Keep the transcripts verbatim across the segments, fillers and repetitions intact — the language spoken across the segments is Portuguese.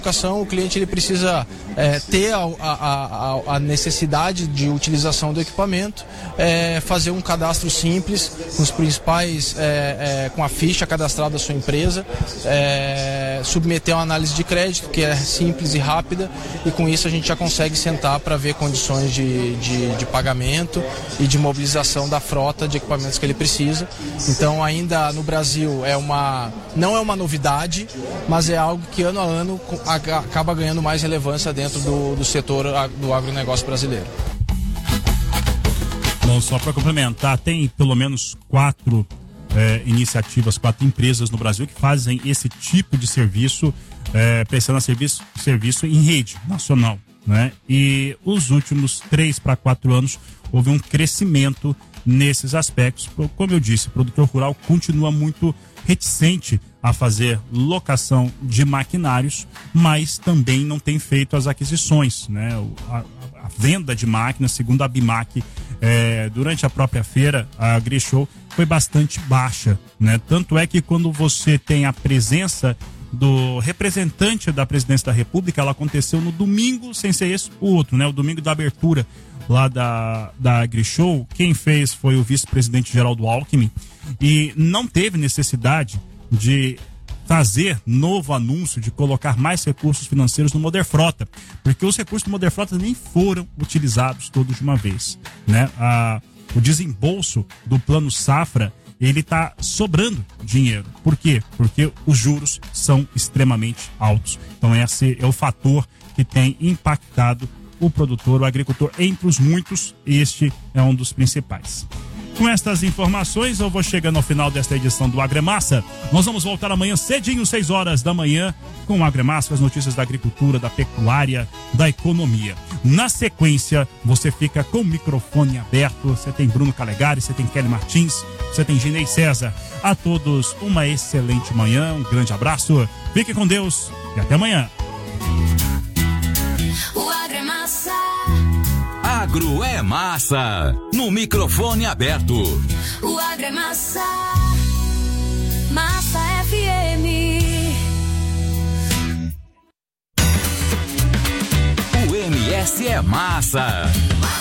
O cliente ele precisa é, ter a, a, a necessidade de utilização do equipamento, é, fazer um cadastro simples com os principais, é, é, com a ficha cadastrada da sua empresa, é, submeter uma análise de crédito que é simples e rápida, e com isso a gente já consegue sentar para ver condições de, de, de pagamento e de mobilização da frota de equipamentos que ele precisa. Então ainda no Brasil é uma, não é uma novidade, mas é algo que ano a ano acaba ganhando mais relevância dentro do, do setor do agronegócio brasileiro. Bom, só para complementar, tem pelo menos quatro é, iniciativas, quatro empresas no Brasil que fazem esse tipo de serviço, é, prestando serviço, serviço em rede nacional, né? E os últimos três para quatro anos houve um crescimento nesses aspectos. Como eu disse, o produtor rural continua muito reticente a fazer locação de maquinários, mas também não tem feito as aquisições, né? A, a venda de máquinas, segundo a Abimac, é, durante a própria feira, a AgriShow, foi bastante baixa, né? Tanto é que quando você tem a presença do representante da Presidência da República, ela aconteceu no domingo, sem ser esse o outro, né? O domingo da abertura lá da, da AgriShow. Quem fez foi o vice-presidente Geraldo Alckmin, e não teve necessidade de fazer novo anúncio, de colocar mais recursos financeiros no Moderfrota, porque os recursos do Moderfrota nem foram utilizados todos de uma vez, né? A, o desembolso do Plano Safra, ele está sobrando dinheiro. Por quê? Porque os juros são extremamente altos. Então esse é o fator que tem impactado o produtor, o agricultor, entre os muitos, este é um dos principais. Com estas informações, eu vou chegando ao final desta edição do Agremassa. Nós vamos voltar amanhã cedinho, seis horas da manhã, com o Agremassa, as notícias da agricultura, da pecuária, da economia. Na sequência, você fica com o microfone aberto. Você tem Bruno Calegari, você tem Kelly Martins, você tem Ginei César. A todos, uma excelente manhã, um grande abraço. Fique com Deus e até amanhã. O Agremassa. Agro é massa, no microfone aberto. O Agremassa, Massa F M. O M S é massa.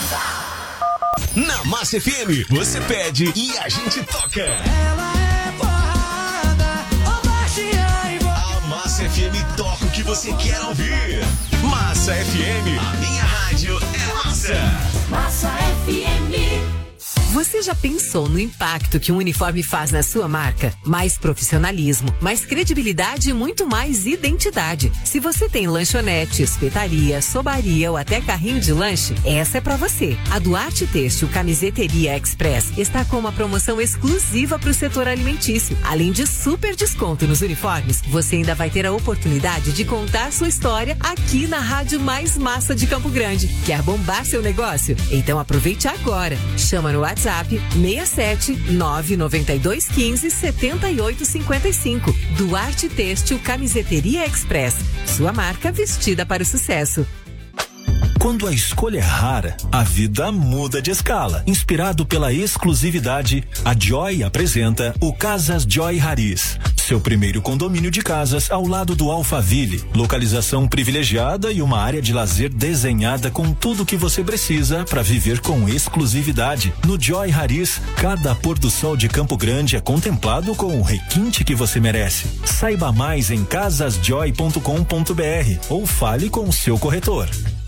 Na Massa F M, você pede e a gente toca. Ela é porrada, ô baixinha e vou... A Massa F M toca o que você quer ouvir. Massa F M, a minha rádio é massa. Massa F M. Você já pensou no impacto que um uniforme faz na sua marca? Mais profissionalismo, mais credibilidade e muito mais identidade. Se você tem lanchonete, espetaria, sobaria ou até carrinho de lanche, essa é pra você. A Duarte Têxtil Camiseteria Express está com uma promoção exclusiva para o setor alimentício. Além de super desconto nos uniformes, você ainda vai ter a oportunidade de contar sua história aqui na Rádio Mais Massa de Campo Grande. Quer bombar seu negócio? Então aproveite agora. Chama no WhatsApp seis sete nove nove dois um cinco sete oito cinco cinco. Duarte Têxtil Camiseteria Express. Sua marca vestida para o sucesso. Quando a escolha é rara, a vida muda de escala. Inspirado pela exclusividade, a Joy apresenta o Casas Joy Haris. Seu primeiro condomínio de casas ao lado do Alphaville. Localização privilegiada e uma área de lazer desenhada com tudo que você precisa para viver com exclusividade. No Joy Haris, cada pôr do sol de Campo Grande é contemplado com o requinte que você merece. Saiba mais em casas joy ponto com ponto b r ou fale com o seu corretor.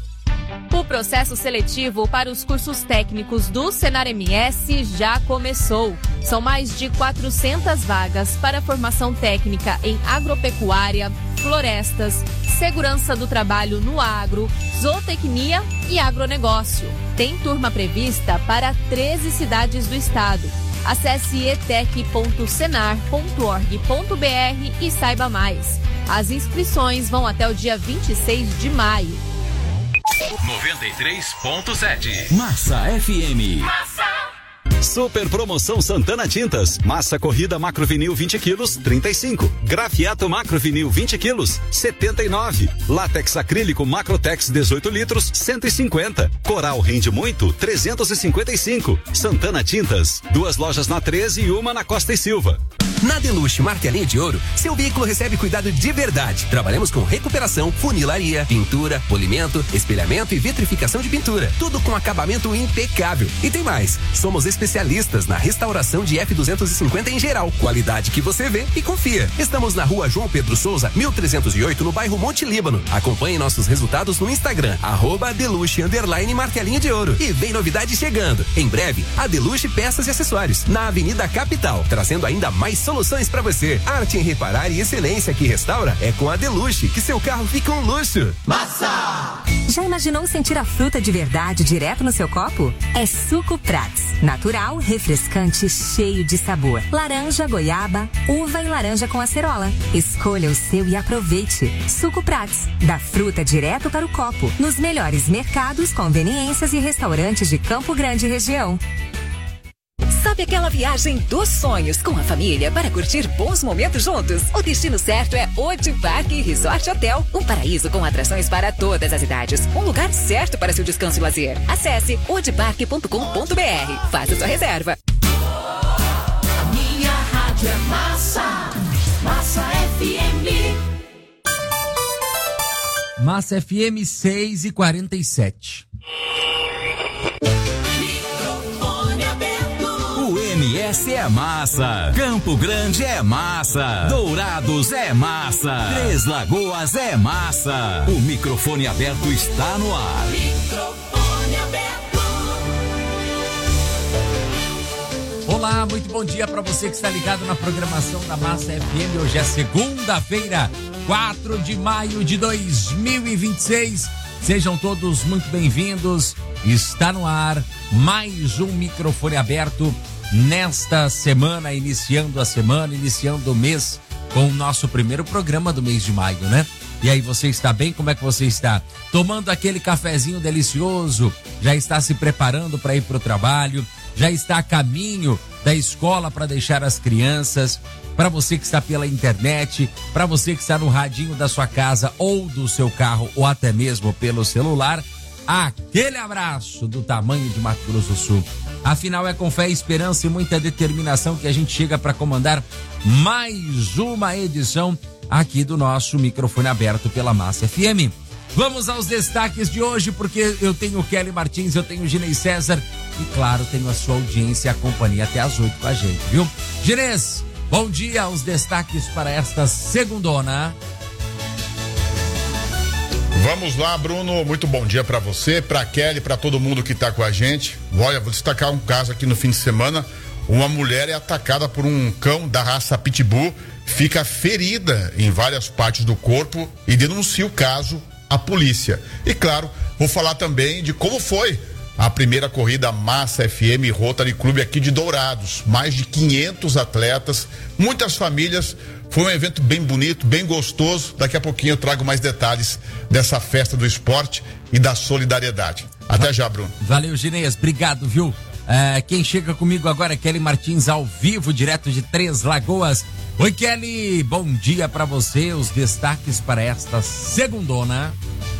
O processo seletivo para os cursos técnicos do Senar M S já começou. São mais de quatrocentas vagas para formação técnica em agropecuária, florestas, segurança do trabalho no agro, zootecnia e agronegócio. Tem turma prevista para treze cidades do estado. Acesse e t e c ponto senar ponto org ponto b r e saiba mais. As inscrições vão até o dia vinte e seis de maio. noventa e três ponto sete Massa F M. Massa. Super promoção Santana Tintas. Massa corrida macrovinil vinte quilos, trinta e cinco. Grafiato macrovinil vinte quilos, setenta e nove. Látex acrílico Macrotex dezoito litros, cento e cinquenta. Coral rende muito, trezentos e cinquenta e cinco. Santana Tintas. Duas lojas na treze e uma na Costa e Silva. Na Deluxe Martelinho de Ouro, seu veículo recebe cuidado de verdade. Trabalhamos com recuperação, funilaria, pintura, polimento, espelhamento e vitrificação de pintura. Tudo com acabamento impecável. E tem mais, somos especialistas na restauração de F duzentos e cinquenta em geral. Qualidade que você vê e confia. Estamos na rua João Pedro Souza, mil trezentos e oito, no bairro Monte Líbano. Acompanhe nossos resultados no Instagram, arroba Deluxe underline Martelinho de Ouro. E vem novidade chegando. Em breve, a Deluxe Peças e Acessórios, na Avenida Capital, trazendo ainda mais soluções para você. Arte em reparar e excelência que restaura é com a Deluxe, que seu carro fica um luxo. Massa! Já imaginou sentir a fruta de verdade direto no seu copo? É Suco Prats. Natural, refrescante, cheio de sabor. Laranja, goiaba, uva e laranja com acerola. Escolha o seu e aproveite. Suco Prats. Da fruta direto para o copo. Nos melhores mercados, conveniências e restaurantes de Campo Grande e região. Sabe aquela viagem dos sonhos com a família para curtir bons momentos juntos? O destino certo é Odi Parque Resort Hotel, um paraíso com atrações para todas as idades. Um lugar certo para seu descanso e lazer. Acesse odiparque ponto com ponto br. Faça sua reserva. A minha rádio é Massa. Massa F M. Massa F M seis e quarenta e sete. M S é massa, Campo Grande é massa, Dourados é massa, Três Lagoas é massa. O microfone aberto está no ar. Microfone aberto. Olá, muito bom dia para você que está ligado na programação da Massa F M. Hoje é segunda-feira, quatro de maio de dois mil e vinte e seis. Sejam todos muito bem-vindos. Está no ar mais um microfone aberto nesta semana, iniciando a semana, iniciando o mês com o nosso primeiro programa do mês de maio, né? E aí, você está bem? Como é que você está? Tomando aquele cafezinho delicioso? Já está se preparando para ir para o trabalho? Já está a caminho da escola para deixar as crianças? Para você que está pela internet, para você que está no radinho da sua casa ou do seu carro ou até mesmo pelo celular, aquele abraço do tamanho de Mato Grosso do Sul. Afinal, é com fé, esperança e muita determinação que a gente chega para comandar mais uma edição aqui do nosso microfone aberto pela Massa F M. Vamos aos destaques de hoje, porque eu tenho o Kelly Martins, eu tenho o Ginês César e, claro, tenho a sua audiência e a companhia até às oito com a gente, viu? Ginês, bom dia, os destaques para esta segundona. Vamos lá, Bruno, muito bom dia pra você, pra Kelly, pra todo mundo que tá com a gente. Olha, vou destacar um caso aqui no fim de semana. Uma mulher é atacada por um cão da raça Pitbull, fica ferida em várias partes do corpo e denuncia o caso à polícia. E claro, vou falar também de como foi a primeira corrida Massa F M Rotary Clube aqui de Dourados. Mais de quinhentos atletas, muitas famílias. Foi um evento bem bonito, bem gostoso. Daqui a pouquinho eu trago mais detalhes dessa festa do esporte e da solidariedade. Até já, Bruno. Valeu, Ginês. Obrigado, viu? É, quem chega comigo agora é Kelly Martins, ao vivo, direto de Três Lagoas. Oi, Kelly. Bom dia pra você. Os destaques para esta segundona.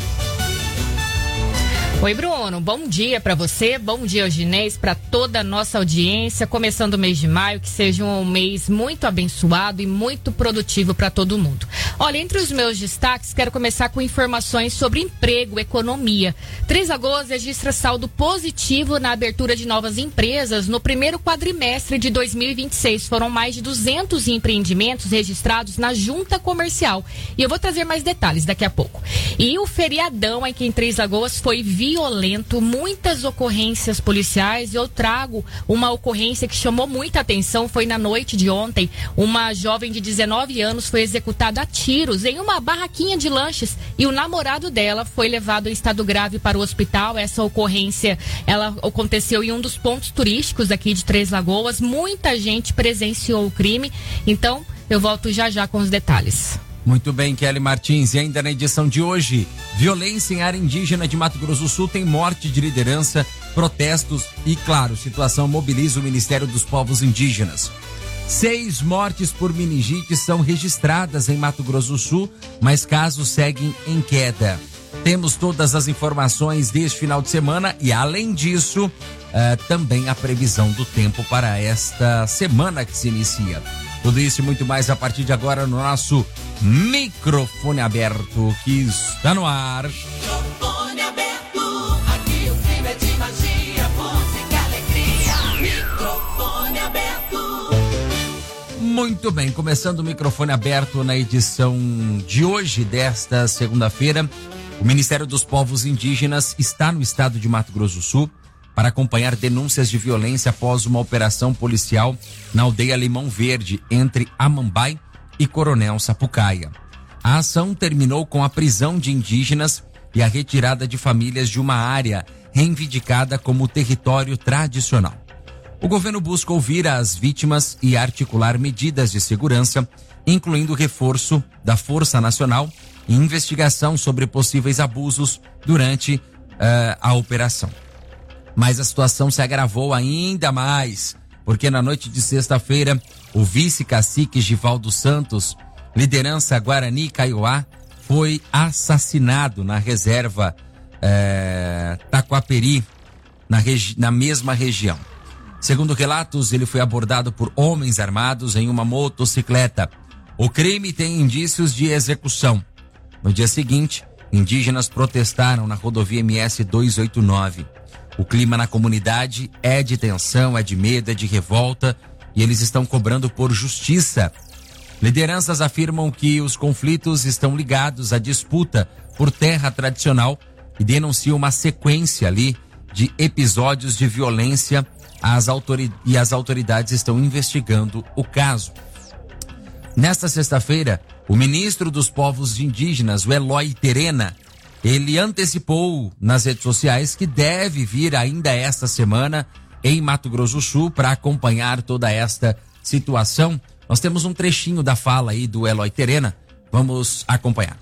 Oi, Bruno, bom dia para você, bom dia, Ginês, para toda a nossa audiência, começando o mês de maio, que seja um mês muito abençoado e muito produtivo para todo mundo. Olha, entre os meus destaques, quero começar com informações sobre emprego, economia. Três Lagoas registra saldo positivo na abertura de novas empresas no primeiro quadrimestre de dois mil e vinte e seis. Foram mais de duzentos empreendimentos registrados na junta comercial. E eu vou trazer mais detalhes daqui a pouco. E o feriadão aqui em Três Lagoas foi violento, muitas ocorrências policiais. Eu trago uma ocorrência que chamou muita atenção, foi na noite de ontem. Uma jovem de dezenove anos foi executada a tiros em uma barraquinha de lanches e o namorado dela foi levado em estado grave para o hospital. Essa ocorrência, ela aconteceu em um dos pontos turísticos aqui de Três Lagoas. Muita gente presenciou o crime, então eu volto já já com os detalhes. Muito bem, Kelly Martins. E ainda na edição de hoje, violência em área indígena de Mato Grosso do Sul tem morte de liderança, protestos e, claro, situação mobiliza o Ministério dos Povos Indígenas. Seis mortes por meningite são registradas em Mato Grosso do Sul, mas casos seguem em queda. Temos todas as informações deste final de semana e, além disso, uh, também a previsão do tempo para esta semana que se inicia. Tudo isso e muito mais a partir de agora no nosso microfone aberto, que está no ar. Microfone aberto, aqui o clima é de magia, música, alegria. Microfone aberto. Muito bem, começando o microfone aberto na edição de hoje, desta segunda-feira. O Ministério dos Povos Indígenas está no estado de Mato Grosso do Sul para acompanhar denúncias de violência após uma operação policial na aldeia Limão Verde, entre Amambai e Coronel Sapucaia. A ação terminou com a prisão de indígenas e a retirada de famílias de uma área reivindicada como território tradicional. O governo busca ouvir as vítimas e articular medidas de segurança, incluindo o reforço da Força Nacional e investigação sobre possíveis abusos durante uh, a operação. Mas a situação se agravou ainda mais, porque na noite de sexta-feira, o vice-cacique Givaldo Santos, liderança Guarani Kaiowá, foi assassinado na reserva eh, Taquaperi, na, regi- na mesma região. Segundo relatos, ele foi abordado por homens armados em uma motocicleta. O crime tem indícios de execução. No dia seguinte, indígenas protestaram na rodovia M S duzentos e oitenta e nove. O clima na comunidade é de tensão, é de medo, é de revolta e eles estão cobrando por justiça. Lideranças afirmam que os conflitos estão ligados à disputa por terra tradicional e denunciam uma sequência ali de episódios de violência as autori- e as autoridades estão investigando o caso. Nesta sexta-feira, o ministro dos Povos Indígenas, o Eloy Terena, ele antecipou nas redes sociais que deve vir ainda esta semana em Mato Grosso do Sul para acompanhar toda esta situação. Nós temos um trechinho da fala aí do Eloy Terena. Vamos acompanhar.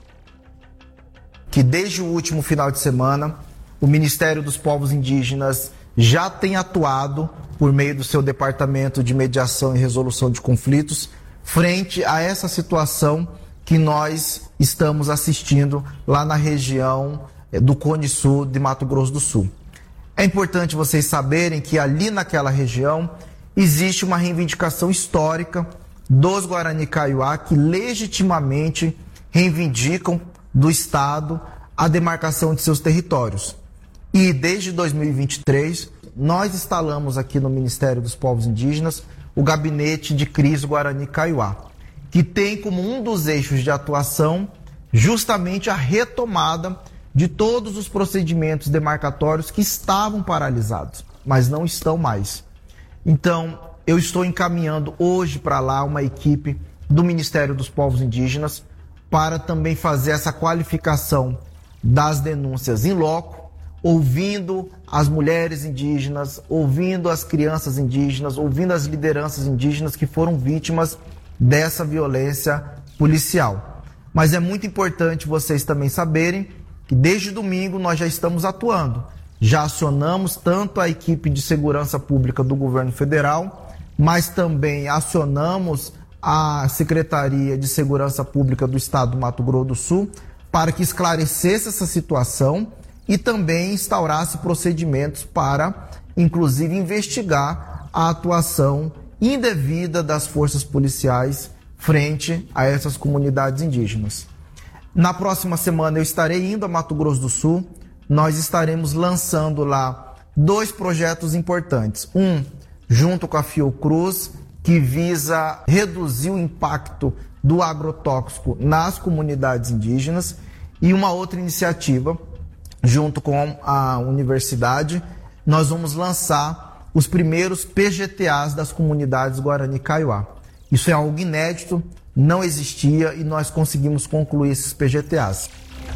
Que desde o último final de semana, o Ministério dos Povos Indígenas já tem atuado por meio do seu Departamento de Mediação e Resolução de Conflitos frente a essa situação que nós estamos assistindo lá na região do Cone Sul de Mato Grosso do Sul. É importante vocês saberem que ali naquela região existe uma reivindicação histórica dos Guarani Kaiowá que legitimamente reivindicam do Estado a demarcação de seus territórios. E desde dois mil e vinte e três, nós instalamos aqui no Ministério dos Povos Indígenas o Gabinete de Crise Guarani Kaiowá, que tem como um dos eixos de atuação justamente a retomada de todos os procedimentos demarcatórios que estavam paralisados, mas não estão mais. Então, eu estou encaminhando hoje para lá uma equipe do Ministério dos Povos Indígenas para também fazer essa qualificação das denúncias em loco, ouvindo as mulheres indígenas, ouvindo as crianças indígenas, ouvindo as lideranças indígenas que foram vítimas dessa violência policial. Mas é muito importante vocês também saberem que desde domingo nós já estamos atuando. Já acionamos tanto a equipe de segurança pública do governo federal, mas também acionamos a Secretaria de Segurança Pública do Estado do Mato Grosso do Sul para que esclarecesse essa situação e também instaurasse procedimentos para, inclusive, investigar a atuação indevida das forças policiais frente a essas comunidades indígenas. Na próxima semana eu estarei indo a Mato Grosso do Sul. Nós estaremos lançando lá dois projetos importantes. Um, junto com a Fiocruz, que visa reduzir o impacto do agrotóxico nas comunidades indígenas, e uma outra iniciativa, junto com a universidade, nós vamos lançar os primeiros P G T As das comunidades Guarani Kaiowá. Isso é algo inédito, não existia e nós conseguimos concluir esses P G T As.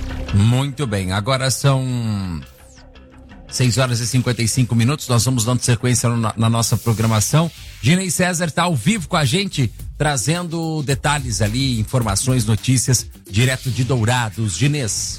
Muito bem, agora são seis horas e cinquenta e cinco minutos, nós vamos dando sequência na, na nossa programação Ginei César está ao vivo com a gente, trazendo detalhes ali, informações, notícias, direto de Dourados. Ginês.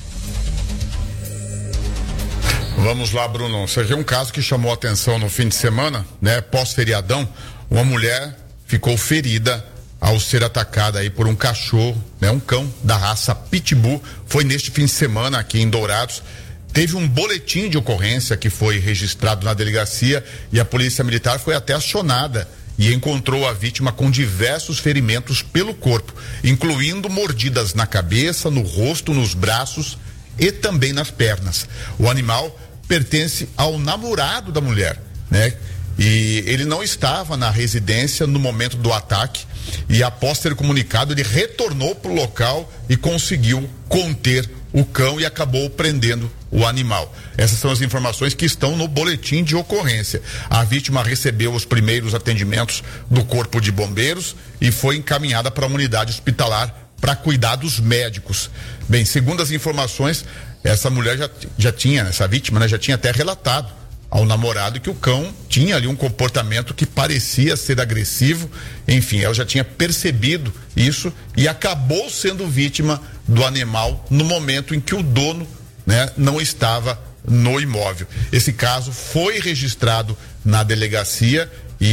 Vamos lá, Bruno. Isso aqui é um caso que chamou a atenção no fim de semana, né? Pós-feriadão, uma mulher ficou ferida ao ser atacada aí por um cachorro, né? Um cão da raça Pitbull. Foi neste fim de semana aqui em Dourados. Teve um boletim de ocorrência que foi registrado na delegacia e a polícia militar foi até acionada e encontrou a vítima com diversos ferimentos pelo corpo, incluindo mordidas na cabeça, no rosto, nos braços e também nas pernas. O animal pertence ao namorado da mulher, né? E ele não estava na residência no momento do ataque e após ter comunicado, ele retornou para o local e conseguiu conter o cão e acabou prendendo o animal. Essas são as informações que estão no boletim de ocorrência. A vítima recebeu os primeiros atendimentos do Corpo de Bombeiros e foi encaminhada para uma unidade hospitalar para cuidados médicos. Bem, segundo as informações, essa mulher já, já tinha, essa vítima, né, já tinha até relatado ao namorado que o cão tinha ali um comportamento que parecia ser agressivo. Enfim, ela já tinha percebido isso e acabou sendo vítima do animal no momento em que o dono, né, não estava no imóvel. Esse caso foi registrado na delegacia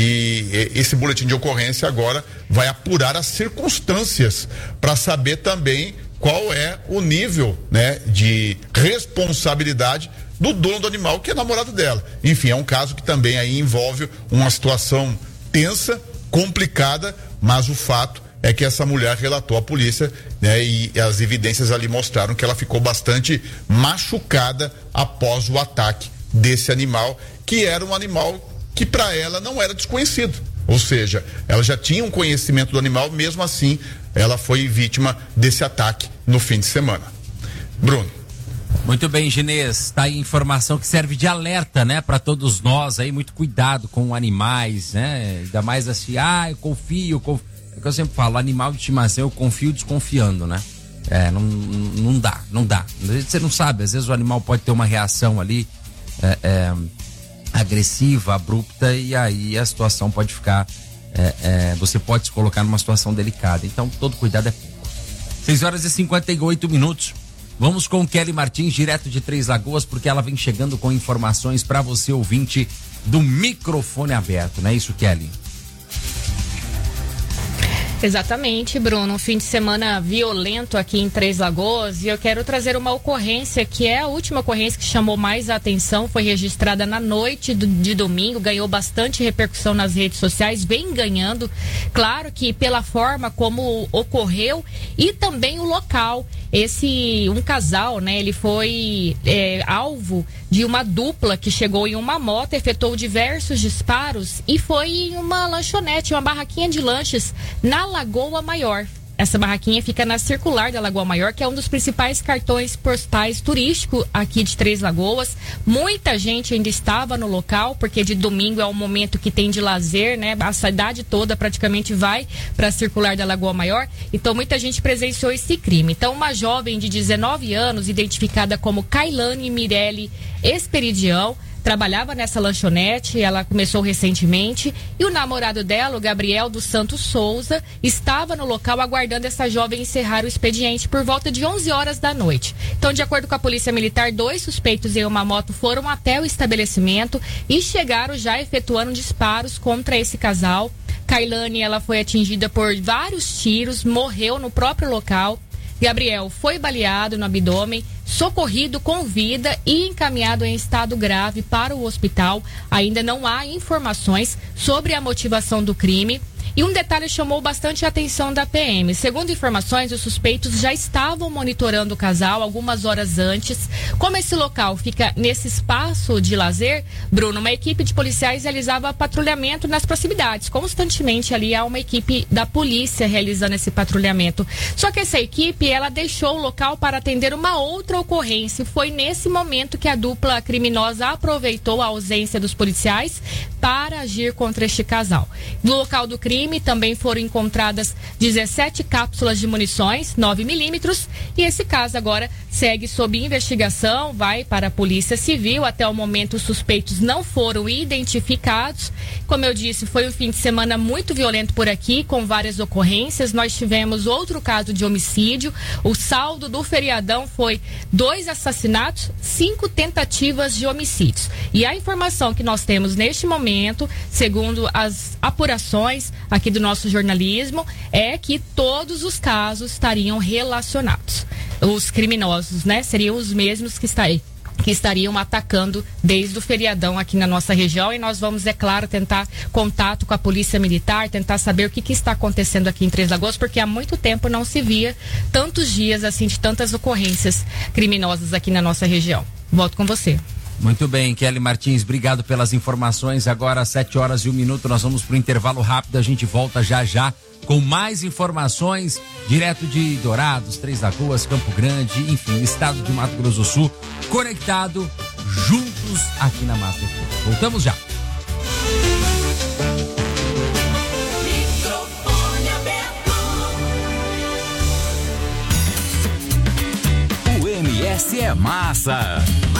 e esse boletim de ocorrência agora vai apurar as circunstâncias para saber também qual é o nível, né, de responsabilidade do dono do animal, que é namorado dela. Enfim, é um caso que também aí envolve uma situação tensa, complicada, mas o fato é que essa mulher relatou à polícia, né, e as evidências ali mostraram que ela ficou bastante machucada após o ataque desse animal, que era um animal que para ela não era desconhecido. Ou seja, ela já tinha um conhecimento do animal, mesmo assim, ela foi vítima desse ataque no fim de semana. Bruno. Muito bem, Ginês, tá aí informação que serve de alerta, né, para todos nós aí, muito cuidado com animais, né, ainda mais assim, ah, eu confio, eu confio. É que eu sempre falo, animal de estimação eu confio desconfiando, né, é, não, não dá, não dá, você não sabe, às vezes o animal pode ter uma reação ali, é, é, agressiva, abrupta, e aí a situação pode ficar, é, é, você pode se colocar numa situação delicada, então todo cuidado é pouco. seis horas e cinquenta e oito minutos. Vamos com Kelly Martins, direto de Três Lagoas, porque ela vem chegando com informações para você, ouvinte do microfone aberto, não é isso, Kelly? Exatamente, Bruno. Um fim de semana violento aqui em Três Lagoas e eu quero trazer uma ocorrência que é a última ocorrência que chamou mais a atenção. Foi registrada na noite do, de domingo, ganhou bastante repercussão nas redes sociais, vem ganhando. Claro que pela forma como ocorreu e também o local. Esse, um casal, né, ele foi é, alvo de uma dupla que chegou em uma moto, efetuou diversos disparos e foi em uma lanchonete, uma barraquinha de lanches na Lagoa Maior. Essa barraquinha fica na circular da Lagoa Maior, que é um dos principais cartões postais turísticos aqui de Três Lagoas. Muita gente ainda estava no local, porque de domingo é o momento que tem de lazer, né? A cidade toda praticamente vai para a circular da Lagoa Maior. Então muita gente presenciou esse crime. Então uma jovem de dezenove anos, identificada como Kailane Mirelli Esperidião, trabalhava nessa lanchonete, ela começou recentemente, e o namorado dela, o Gabriel dos Santos Souza, estava no local aguardando essa jovem encerrar o expediente por volta de onze horas da noite. Então, de acordo com a Polícia Militar, dois suspeitos em uma moto foram até o estabelecimento e chegaram já efetuando disparos contra esse casal. Kailane, ela foi atingida por vários tiros, morreu no próprio local. Gabriel foi baleado no abdômen, socorrido com vida e encaminhado em estado grave para o hospital. Ainda não há informações sobre a motivação do crime. E um detalhe chamou bastante a atenção da P M. Segundo informações, os suspeitos já estavam monitorando o casal algumas horas antes. Como esse local fica nesse espaço de lazer, Bruno, uma equipe de policiais realizava patrulhamento nas proximidades. Constantemente ali há uma equipe da polícia realizando esse patrulhamento. Só que essa equipe, ela deixou o local para atender uma outra ocorrência. Foi nesse momento que a dupla criminosa aproveitou a ausência dos policiais, para agir contra este casal. No local do crime também foram encontradas dezessete cápsulas de munições nove milímetros e esse caso agora segue sob investigação, vai para a Polícia Civil. Até o momento os suspeitos não foram identificados. Como eu disse, foi um fim de semana muito violento por aqui, com várias ocorrências. Nós tivemos outro caso de homicídio. O saldo do feriadão foi dois assassinatos, cinco tentativas de homicídios. E a informação que nós temos neste momento, segundo as apurações aqui do nosso jornalismo, é que todos os casos estariam relacionados. Os criminosos, né, seriam os mesmos que está aí. que estariam atacando desde o feriadão aqui na nossa região, e nós vamos, é claro, tentar contato com a Polícia Militar, tentar saber o que, que está acontecendo aqui em Três Lagoas, porque há muito tempo não se via tantos dias assim de tantas ocorrências criminosas aqui na nossa região. Volto com você. Muito bem, Kelly Martins, obrigado pelas informações. Agora às sete horas e um minuto, nós vamos para o intervalo rápido, a gente volta já já com mais informações, direto de Dourados, Três Lagoas, Campo Grande, enfim, estado de Mato Grosso do Sul, conectado, juntos aqui na Massa F M. Voltamos já. O M S é massa.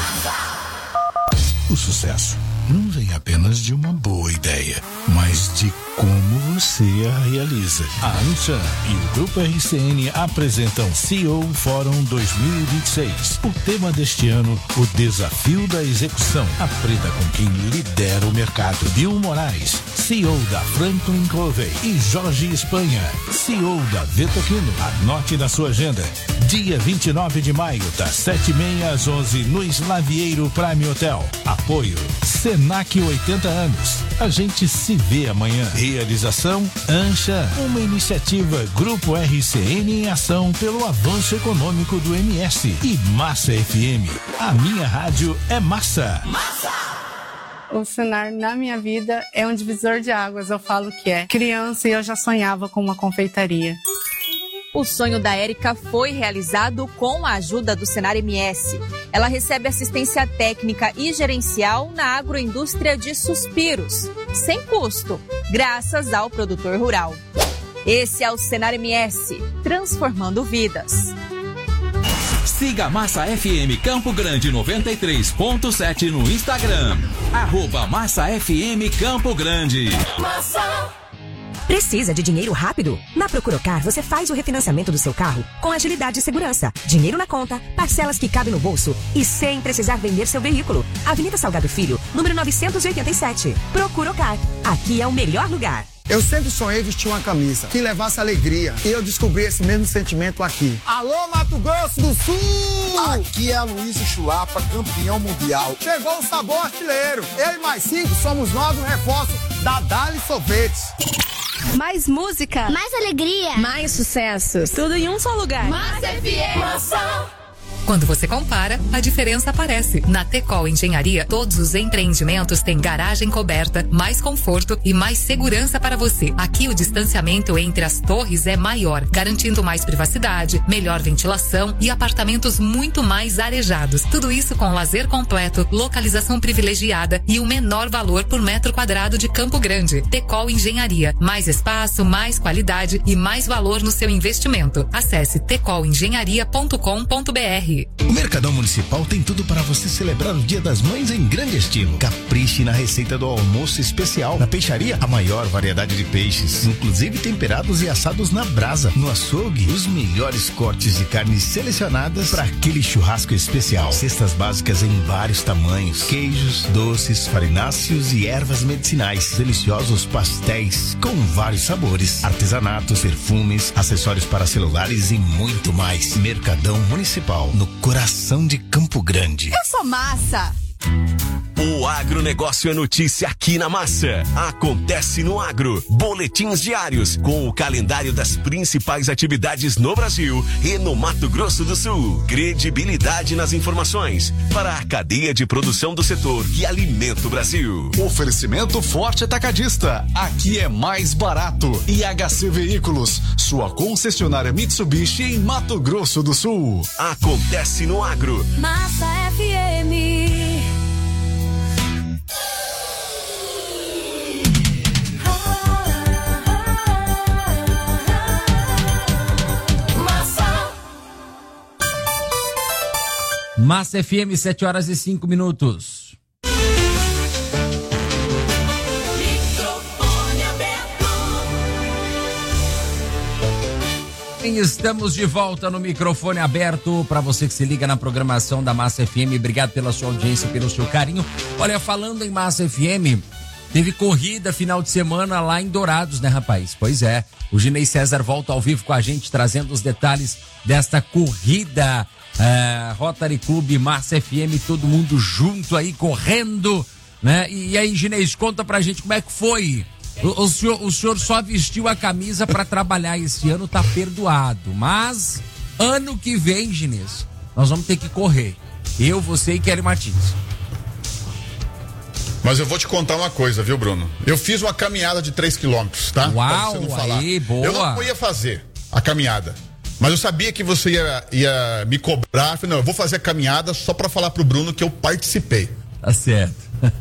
O sucesso não vem apenas de uma boa ideia, mas de como você a realiza. A Anshan e o Grupo R C N apresentam C E O Fórum dois mil e vinte e seis. O tema deste ano, o desafio da execução. Aprenda com quem lidera o mercado. Bill Moraes, C E O da Franklin Covey, e Jorge Espanha, C E O da Vetoquino. Anote na sua agenda. Dia vinte e nove de maio, das sete e meia às onze, no Slavieiro Prime Hotel. Apoio Senac oitenta anos. A gente se vê amanhã. Realização Anshan, uma iniciativa Grupo R C N em ação pelo avanço econômico do M S. E Massa F M. A minha rádio é massa. Massa! O Senar na minha vida é um divisor de águas, eu falo que é. Criança e eu já sonhava com uma confeitaria. O sonho da Érica foi realizado com a ajuda do Senar M S. Ela recebe assistência técnica e gerencial na agroindústria de Suspiros, sem custo, graças ao produtor rural. Esse é o Senar M S, transformando vidas. Siga Massa F M Campo Grande noventa e três ponto sete no Instagram. Arroba Massa F M Campo Grande. Massa. Precisa de dinheiro rápido? Na Procuracar você faz o refinanciamento do seu carro com agilidade e segurança. Dinheiro na conta, parcelas que cabem no bolso e sem precisar vender seu veículo. Avenida Salgado Filho, número novecentos e oitenta e sete. Procuracar. Aqui é o melhor lugar. Eu sempre sonhei vestir uma camisa que levasse alegria, e eu descobri esse mesmo sentimento aqui. Alô, Mato Grosso do Sul! Aqui é a Luísa Chulapa, campeão mundial. Chegou o sabor artilheiro. Eu e mais cinco somos novos reforços da Dali Sorvetes. Mais música, mais alegria, mais sucessos. Tudo em um só lugar. Massa F M. Massa. Quando você compara, a diferença aparece. Na Tecol Engenharia, todos os empreendimentos têm garagem coberta, mais conforto e mais segurança para você. Aqui o distanciamento entre as torres é maior, garantindo mais privacidade, melhor ventilação e apartamentos muito mais arejados. Tudo isso com lazer completo, localização privilegiada e o menor valor por metro quadrado de Campo Grande. Tecol Engenharia, mais espaço, mais qualidade e mais valor no seu investimento. Acesse tecol engenharia ponto com ponto b r. O Mercadão Municipal tem tudo para você celebrar o Dia das Mães em grande estilo. Capriche na receita do almoço especial. Na peixaria, a maior variedade de peixes, inclusive temperados e assados na brasa. No açougue, os melhores cortes de carnes selecionadas para aquele churrasco especial. Cestas básicas em vários tamanhos, queijos, doces, farináceos e ervas medicinais. Deliciosos pastéis com vários sabores, artesanatos, perfumes, acessórios para celulares e muito mais. Mercadão Municipal, no coração de Campo Grande. Eu sou massa. O agronegócio é notícia aqui na Massa. Acontece no Agro. Boletins diários com o calendário das principais atividades no Brasil e no Mato Grosso do Sul. Credibilidade nas informações para a cadeia de produção do setor que alimenta o Brasil. Oferecimento Forte Atacadista. Aqui é mais barato. E H C Veículos, sua concessionária Mitsubishi em Mato Grosso do Sul. Acontece no Agro. Massa F M. Massa F M, sete horas e cinco minutos. Microfone aberto. Estamos de volta no microfone aberto para você que se liga na programação da Massa F M. Obrigado pela sua audiência, pelo seu carinho. Olha, falando em Massa F M, teve corrida final de semana lá em Dourados, né, rapaz? Pois é, o Ginei César volta ao vivo com a gente, trazendo os detalhes desta corrida. É, Rotary Clube, Massa F M, todo mundo junto aí, correndo, né? E, e aí, Ginei, conta pra gente como é que foi. O, o, senhor, o senhor só vestiu a camisa para trabalhar esse ano, tá perdoado. Mas, ano que vem, Ginês, nós vamos ter que correr. Eu, você e Kelly Martins. Mas eu vou te contar uma coisa, viu, Bruno? Eu fiz uma caminhada de três quilômetros, tá? Uau, pra você não falar. aí, boa. Eu não ia fazer a caminhada, mas eu sabia que você ia, ia me cobrar. Eu falei, não, eu vou fazer a caminhada só pra falar pro Bruno que eu participei. Tá certo.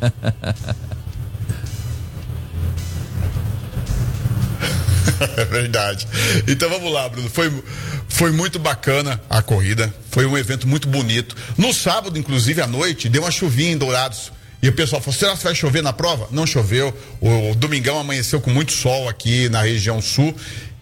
É verdade. Então vamos lá, Bruno. Foi, foi muito bacana a corrida. Foi um evento muito bonito. No sábado, inclusive, à noite, deu uma chuvinha em Dourados. E o pessoal falou, será que vai chover na prova? Não choveu. O, o domingão amanheceu com muito sol aqui na região sul.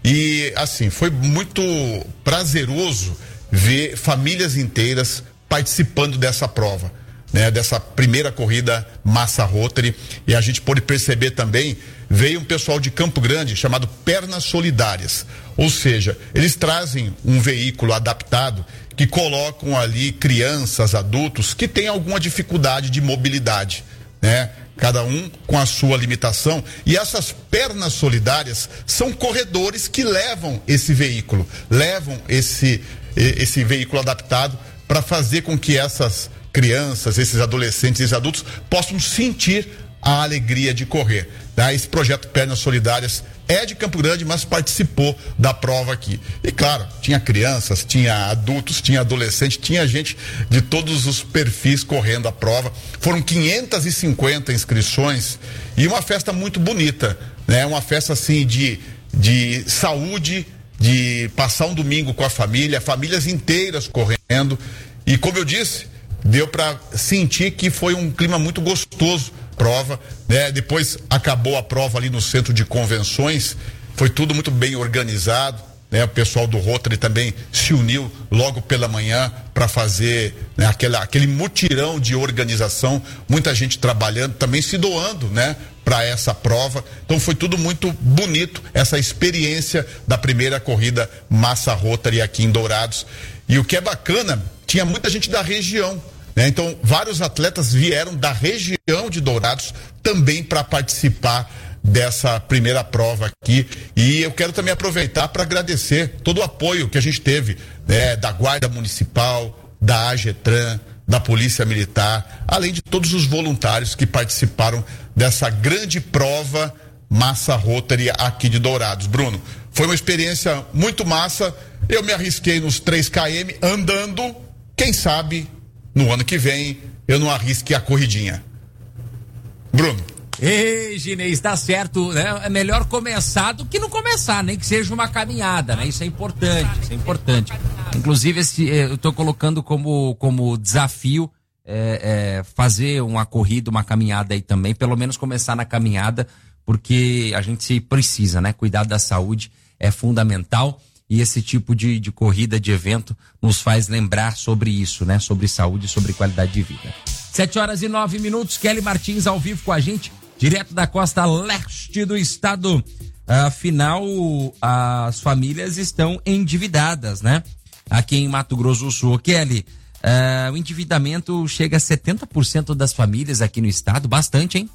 E, assim, foi muito prazeroso ver famílias inteiras participando dessa prova, né? Dessa primeira corrida Massa Rotary. E a gente pôde perceber também, veio um pessoal de Campo Grande chamado Pernas Solidárias. Ou seja, eles trazem um veículo adaptado que colocam ali crianças, adultos que têm alguma dificuldade de mobilidade, né? Cada um com a sua limitação. E essas pernas solidárias são corredores que levam esse veículo, levam esse, esse veículo adaptado para fazer com que essas crianças, esses adolescentes, esses adultos possam sentir a alegria de correr, tá? Esse projeto Pernas Solidárias é de Campo Grande, mas participou da prova aqui. E claro, tinha crianças, tinha adultos, tinha adolescentes, tinha gente de todos os perfis correndo a prova. Foram quinhentas e cinquenta inscrições e uma festa muito bonita, né? Uma festa assim de, de saúde, de passar um domingo com a família, famílias inteiras correndo. E como eu disse, deu para sentir que foi um clima muito gostoso. Prova, né? Depois acabou a prova ali no centro de convenções, foi tudo muito bem organizado, né? O pessoal do Rotary também se uniu logo pela manhã para fazer, né, aquela, aquele mutirão de organização, muita gente trabalhando, também se doando, né, para essa prova. Então foi tudo muito bonito, essa experiência da primeira corrida Massa Rotary aqui em Dourados. E o que é bacana, tinha muita gente da região. Então, vários atletas vieram da região de Dourados também para participar dessa primeira prova aqui. E eu quero também aproveitar para agradecer todo o apoio que a gente teve, né, da Guarda Municipal, da AGETRAN, da Polícia Militar, além de todos os voluntários que participaram dessa grande prova Massa Rotary aqui de Dourados. Bruno, foi uma experiência muito massa. Eu me arrisquei nos três quilômetros andando. Quem sabe no ano que vem eu não arrisque a corridinha. Bruno. Ei, Ginês, tá certo, né? É melhor começar do que não começar, nem que seja uma caminhada, né? Isso é importante, isso é importante. Inclusive, esse, eu tô colocando como, como desafio é, é, fazer uma corrida, uma caminhada aí também, pelo menos começar na caminhada, porque a gente precisa, né? Cuidar da saúde é fundamental. E esse tipo de, de corrida, de evento, nos faz lembrar sobre isso, né? Sobre saúde, sobre qualidade de vida. Sete horas e nove minutos, Kelly Martins ao vivo com a gente, direto da costa leste do estado. Afinal, as famílias estão endividadas, né? Aqui em Mato Grosso do Sul. Kelly, uh, o endividamento chega a setenta por cento das famílias aqui no estado, bastante, hein?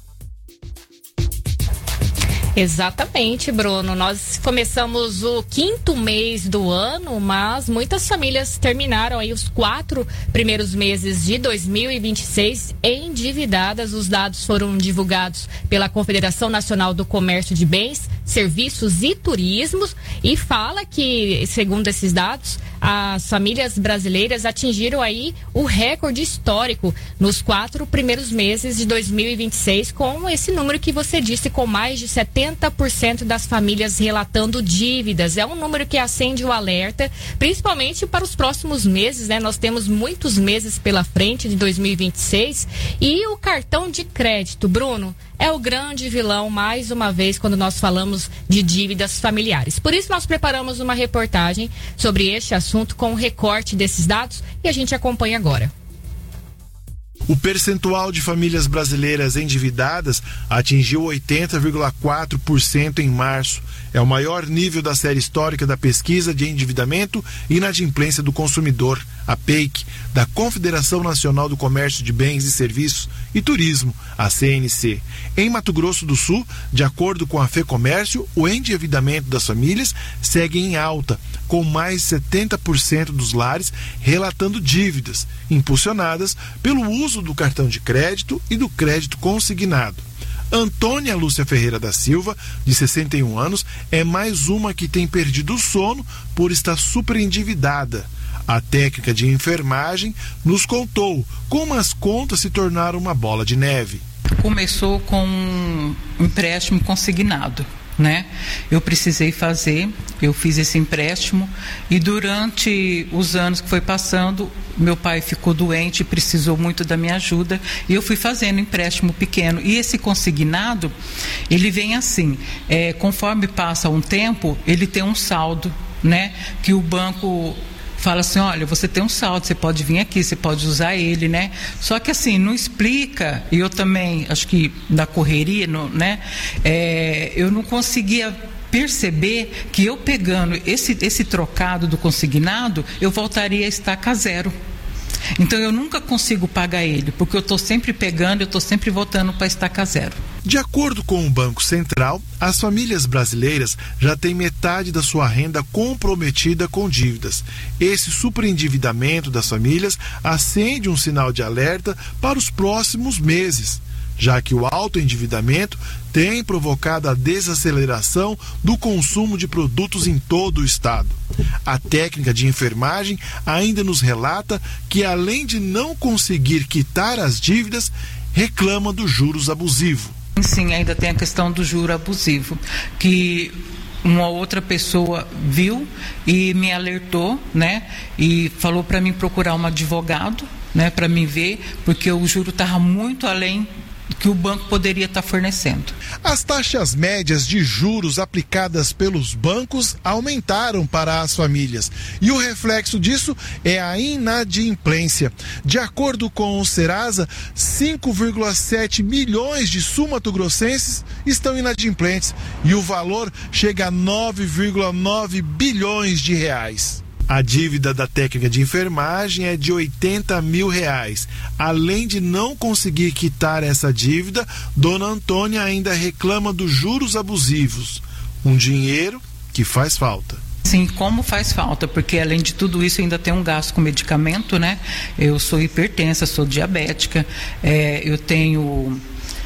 Exatamente, Bruno. Nós começamos o quinto mês do ano, mas muitas famílias terminaram aí os quatro primeiros meses de dois mil e vinte e seis endividadas. Os dados foram divulgados pela Confederação Nacional do Comércio de Bens, Serviços e Turismos e fala que, segundo esses dados, as famílias brasileiras atingiram aí o recorde histórico nos quatro primeiros meses de dois mil e vinte e seis, com esse número que você disse, com mais de setenta oitenta por cento das famílias relatando dívidas. É um número que acende o alerta, principalmente para os próximos meses, né? Nós temos muitos meses pela frente de dois mil e vinte e seis e o cartão de crédito, Bruno, é o grande vilão, mais uma vez, quando nós falamos de dívidas familiares. Por isso, nós preparamos uma reportagem sobre este assunto com um recorte desses dados e a gente acompanha agora. O percentual de famílias brasileiras endividadas atingiu oitenta vírgula quatro por cento em março. É o maior nível da série histórica da pesquisa de endividamento e inadimplência do consumidor, a P E I C, da Confederação Nacional do Comércio de Bens e Serviços e Turismo, a C N C. Em Mato Grosso do Sul, de acordo com a FEComércio, o endividamento das famílias segue em alta, com mais de setenta por cento dos lares relatando dívidas, impulsionadas pelo uso do cartão de crédito e do crédito consignado. Antônia Lúcia Ferreira da Silva, de sessenta e um anos, é mais uma que tem perdido o sono por estar super endividada. A técnica de enfermagem nos contou como as contas se tornaram uma bola de neve. Começou com um empréstimo consignado, né? Eu precisei fazer, eu fiz esse empréstimo e durante os anos que foi passando, meu pai ficou doente, precisou muito da minha ajuda e eu fui fazendo empréstimo pequeno. E esse consignado, ele vem assim, é, conforme passa um tempo, ele tem um saldo, né? Que o banco fala assim, olha, você tem um saldo, você pode vir aqui, você pode usar ele, né? Só que assim, não explica, e eu também, acho que da correria, no, né? É, eu não conseguia perceber que eu pegando esse, esse trocado do consignado, eu voltaria a estaca zero. Então eu nunca consigo pagar ele, porque eu estou sempre pegando, eu estou sempre voltando para a estaca zero. De acordo com o Banco Central, as famílias brasileiras já têm metade da sua renda comprometida com dívidas. Esse superendividamento das famílias acende um sinal de alerta para os próximos meses, já que o alto endividamento tem provocado a desaceleração do consumo de produtos em todo o estado. A técnica de enfermagem ainda nos relata que, além de não conseguir quitar as dívidas, reclama dos juros abusivos. Sim, ainda tem a questão do juro abusivo, que uma outra pessoa viu e me alertou, né? E falou para mim procurar um advogado, né? Para mim ver, porque o juro estava muito além que o banco poderia estar fornecendo. As taxas médias de juros aplicadas pelos bancos aumentaram para as famílias e o reflexo disso é a inadimplência. De acordo com o Serasa, cinco vírgula sete milhões de sul-mato-grossenses estão inadimplentes e o valor chega a nove vírgula nove bilhões de reais. A dívida da técnica de enfermagem é de oitenta mil reais. Além de não conseguir quitar essa dívida, Dona Antônia ainda reclama dos juros abusivos. Um dinheiro que faz falta. Sim, como faz falta, porque além de tudo isso ainda tem um gasto com medicamento, né? Eu sou hipertensa, sou diabética, é, eu tenho...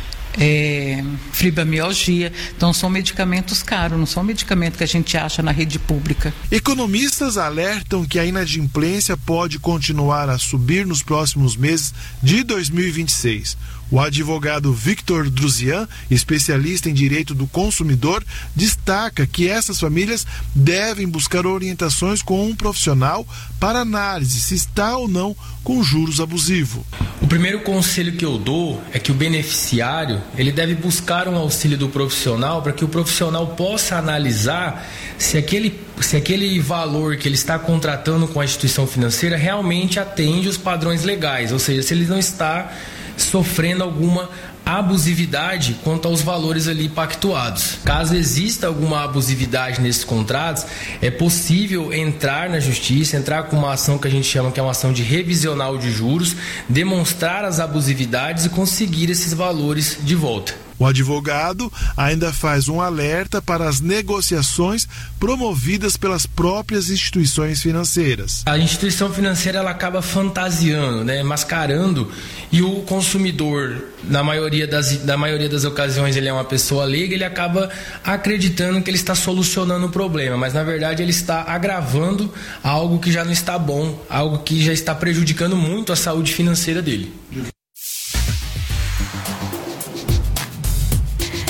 É, fibromialgia, então são medicamentos caros, não são medicamentos que a gente acha na rede pública. Economistas alertam que a inadimplência pode continuar a subir nos próximos meses de dois mil e vinte e seis. O advogado Victor Druzian, especialista em direito do consumidor, destaca que essas famílias devem buscar orientações com um profissional para análise se está ou não com juros abusivos. O primeiro conselho que eu dou é que o beneficiário ele deve buscar um auxílio do profissional para que o profissional possa analisar se aquele, se aquele valor que ele está contratando com a instituição financeira realmente atende os padrões legais, ou seja, se ele não está sofrendo alguma abusividade quanto aos valores ali pactuados. Caso exista alguma abusividade nesses contratos, é possível entrar na justiça, entrar com uma ação que a gente chama que é uma ação de revisional de juros, demonstrar as abusividades e conseguir esses valores de volta. O advogado ainda faz um alerta para as negociações promovidas pelas próprias instituições financeiras. A instituição financeira ela acaba fantasiando, né, mascarando, e o consumidor, na maioria das, na maioria das ocasiões, ele é uma pessoa leiga, ele acaba acreditando que ele está solucionando o problema, mas na verdade ele está agravando algo que já não está bom, algo que já está prejudicando muito a saúde financeira dele.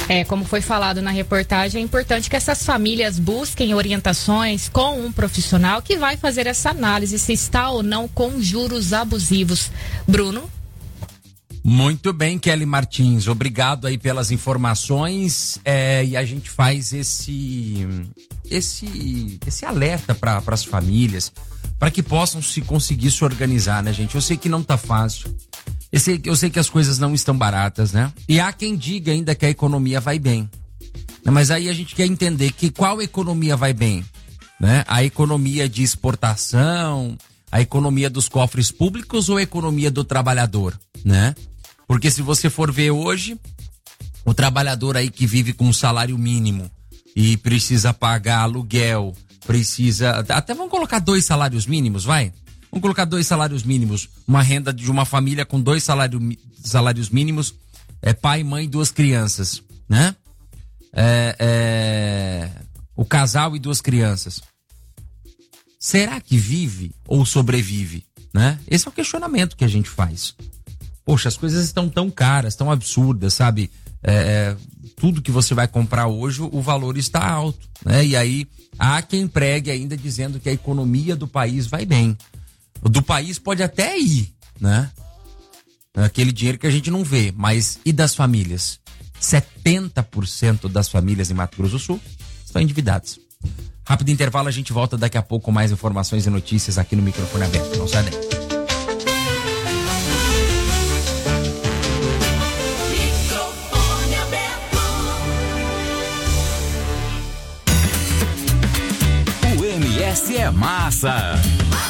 É, como foi falado na reportagem, é importante que essas famílias busquem orientações com um profissional que vai fazer essa análise se está ou não com juros abusivos. Bruno? Muito bem, Kelly Martins, obrigado aí pelas informações, é, e a gente faz esse esse esse alerta para as famílias, para que possam se conseguir se organizar, né, gente? Eu sei que não tá fácil, eu sei, eu sei que as coisas não estão baratas, né? E há quem diga ainda que a economia vai bem, mas aí a gente quer entender que qual economia vai bem, né? A economia de exportação, a economia dos cofres públicos ou a economia do trabalhador, né? Porque se você for ver hoje, o trabalhador aí que vive com um salário mínimo e precisa pagar aluguel, precisa... Até vamos colocar dois salários mínimos, vai? Vamos colocar dois salários mínimos. Uma renda de uma família com dois salário, salários mínimos, é pai, mãe e duas crianças, né? É, é, o casal e duas crianças. Será que vive ou sobrevive, né? Esse é o questionamento que a gente faz. Poxa, as coisas estão tão caras, tão absurdas, sabe? É, é, tudo que você vai comprar hoje, o valor está alto, né? E aí, há quem pregue ainda dizendo que a economia do país vai bem. Do país pode até ir, né? Aquele dinheiro que a gente não vê, mas e das famílias? setenta por cento das famílias em Mato Grosso do Sul estão endividadas. Rápido intervalo, a gente volta daqui a pouco com mais informações e notícias aqui no Microfone Aberto. Não sai daí. Esse é massa.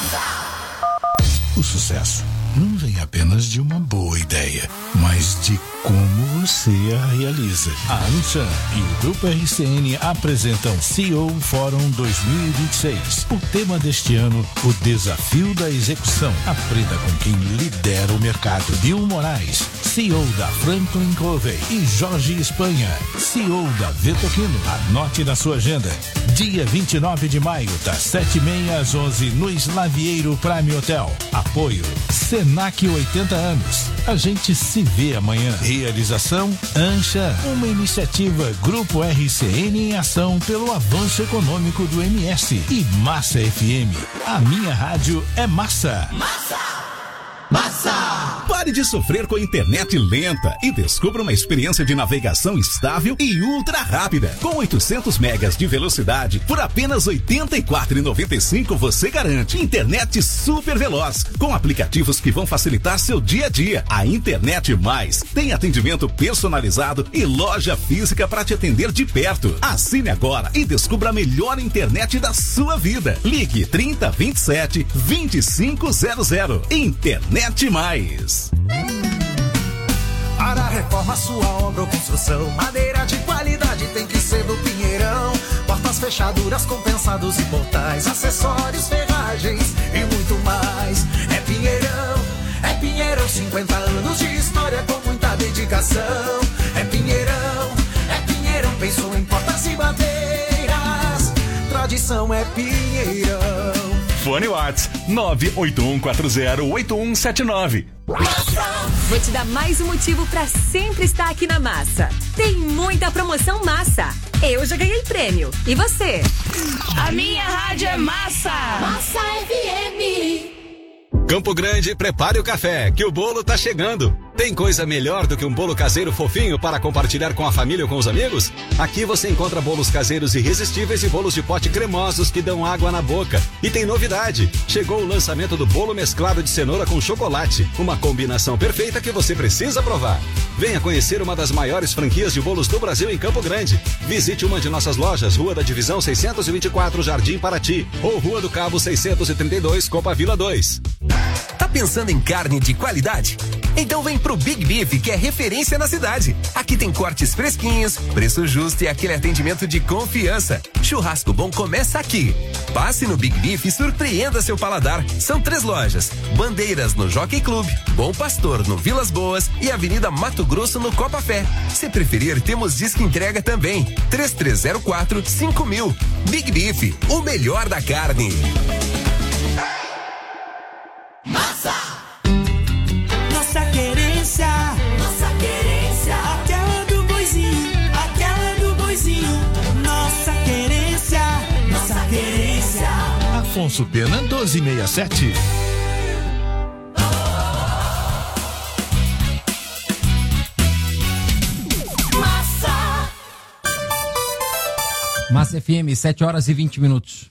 O sucesso não vem apenas de uma boa ideia, mas de como você a realiza. A Anshan e o Grupo R C N apresentam C E O Fórum dois mil e vinte e seis. O tema deste ano, o desafio da execução. Aprenda com quem lidera o mercado. Bill Moraes, C E O da Franklin Covey, e Jorge Espanha, C E O da Vetoquino. Anote na sua agenda. Dia vinte e nove de maio, das sete e meia às onze, no Slavieiro Prime Hotel. Apoio Senac oitenta anos. A gente se vê amanhã. Realização Anshan, uma iniciativa Grupo R C N em ação pelo avanço econômico do M S. E Massa F M. A minha rádio é massa. Massa! Massa! Pare de sofrer com a internet lenta e descubra uma experiência de navegação estável e ultra rápida. Com oitocentos megas de velocidade, por apenas oitenta e quatro reais e noventa e cinco centavos você garante internet super veloz, com aplicativos que vão facilitar seu dia a dia. A Internet Mais tem atendimento personalizado e loja física para te atender de perto. Assine agora e descubra a melhor internet da sua vida. Ligue trinta, vinte e sete, vinte e cinco zero zero. Internet Mais. Para reforma, sua obra ou construção, madeira de qualidade tem que ser do Pinheirão. Portas, fechaduras, compensados e portais, acessórios, ferragens e muito mais. É Pinheirão, é Pinheirão, cinquenta anos de história com muita dedicação. É Pinheirão, é Pinheirão, pensou em portas e madeiras. Tradição é Pinheirão. Fone Whats nove oito um quatro zero oito um sete nove. Vou te dar mais um motivo pra sempre estar aqui na Massa. Tem muita promoção massa. Eu já ganhei prêmio. E você? A minha rádio é massa. Massa F M. Campo Grande, prepare o café, que o bolo tá chegando. Tem coisa melhor do que um bolo caseiro fofinho para compartilhar com a família ou com os amigos? Aqui você encontra bolos caseiros irresistíveis e bolos de pote cremosos que dão água na boca. E tem novidade, chegou o lançamento do bolo mesclado de cenoura com chocolate, uma combinação perfeita que você precisa provar. Venha conhecer uma das maiores franquias de bolos do Brasil em Campo Grande. Visite uma de nossas lojas, Rua da Divisão seiscentos e vinte e quatro, Jardim Paraty, ou Rua do Cabo seiscentos e trinta e dois, Copa Vila dois. Tá pensando em carne de qualidade? Então vem pro Big Beef, que é referência na cidade. Aqui tem cortes fresquinhos, preço justo e aquele atendimento de confiança. Churrasco bom começa aqui. Passe no Big Beef e surpreenda seu paladar. São três lojas: Bandeiras no Jockey Club, Bom Pastor no Vilas Boas e Avenida Mato Grosso no Copa Fé. Se preferir, temos disco entrega também. três três zero quatro, cinco mil. Big Beef, o melhor da carne. Massa! Nossa querência, nossa querência, a terra do boizinho, a Afonso Pena doze sessenta e sete. Massa F M, sete horas e vinte minutos.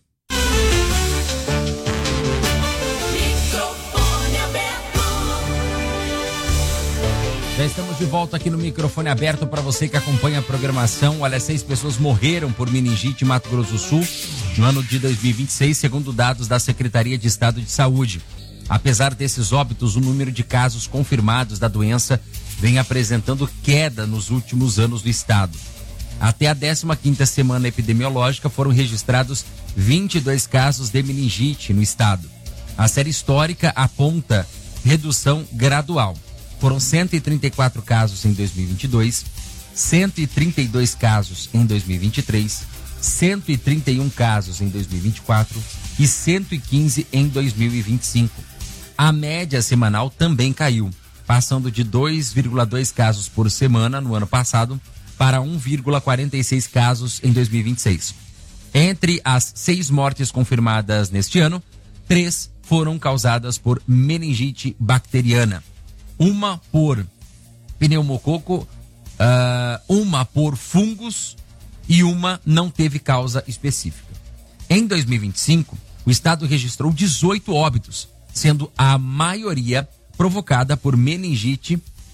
Já estamos de volta aqui no microfone aberto para você que acompanha a programação. Olha, seis pessoas morreram por meningite em Mato Grosso do Sul no ano de dois mil e vinte e seis, segundo dados da Secretaria de Estado de Saúde. Apesar desses óbitos, o número de casos confirmados da doença vem apresentando queda nos últimos anos do estado. Até a décima quinta semana epidemiológica foram registrados vinte e dois casos de meningite no estado. A série histórica aponta redução gradual. Foram cento e trinta e quatro casos em dois mil e vinte e dois, cento e trinta e dois casos em dois mil e vinte e três, cento e trinta e um casos em dois mil e vinte e quatro e cento e quinze em dois mil e vinte e cinco. A média semanal também caiu, passando de dois vírgula dois casos por semana no ano passado para um vírgula quarenta e seis casos em dois mil e vinte e seis. Entre as seis mortes confirmadas neste ano, três foram causadas por meningite bacteriana. Uma por pneumococo, uh, uma por fungos e uma não teve causa específica. Em dois mil e vinte e cinco, o estado registrou dezoito óbitos, sendo a maioria provocada por meningite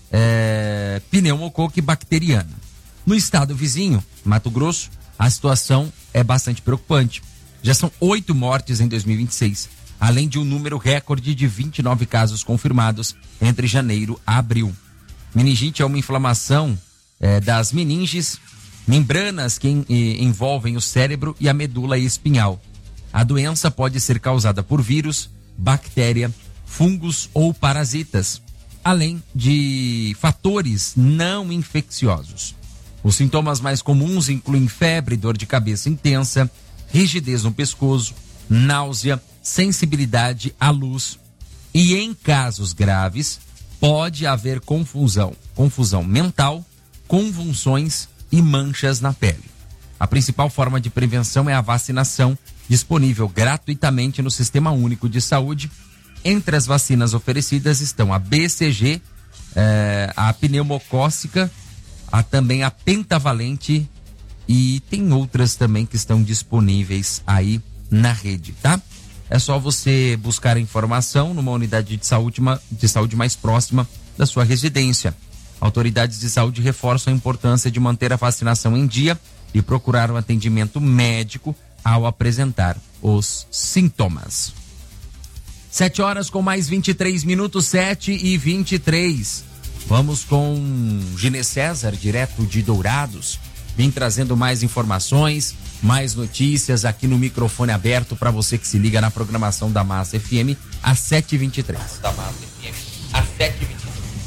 eh, pneumococo bacteriana. No estado vizinho, Mato Grosso, a situação é bastante preocupante. Já são oito mortes em dois mil e vinte e seis. Além de um número recorde de vinte e nove casos confirmados entre janeiro a abril. Meningite é uma inflamação eh, das meninges, membranas que em, eh, envolvem o cérebro e a medula espinhal. A doença pode ser causada por vírus, bactéria, fungos ou parasitas, além de fatores não infecciosos. Os sintomas mais comuns incluem febre, dor de cabeça intensa, rigidez no pescoço, náusea, sensibilidade à luz e, em casos graves, pode haver confusão, confusão mental, convulsões e manchas na pele. A principal forma de prevenção é a vacinação, disponível gratuitamente no Sistema Único de Saúde. Entre as vacinas oferecidas estão a B C G, eh, a pneumocócica, a, também a pentavalente e tem outras também que estão disponíveis aí na rede, tá? É só você buscar informação numa unidade de saúde, de saúde mais próxima da sua residência. Autoridades de saúde reforçam a importância de manter a vacinação em dia e procurar um atendimento médico ao apresentar os sintomas. Sete horas com mais vinte e três minutos, sete e vinte e três. Vamos com Ginê César, direto de Dourados. Vem trazendo mais informações, mais notícias aqui no microfone aberto para você que se liga na programação da Massa F M às sete e vinte e três. Da Massa F M às sete e vinte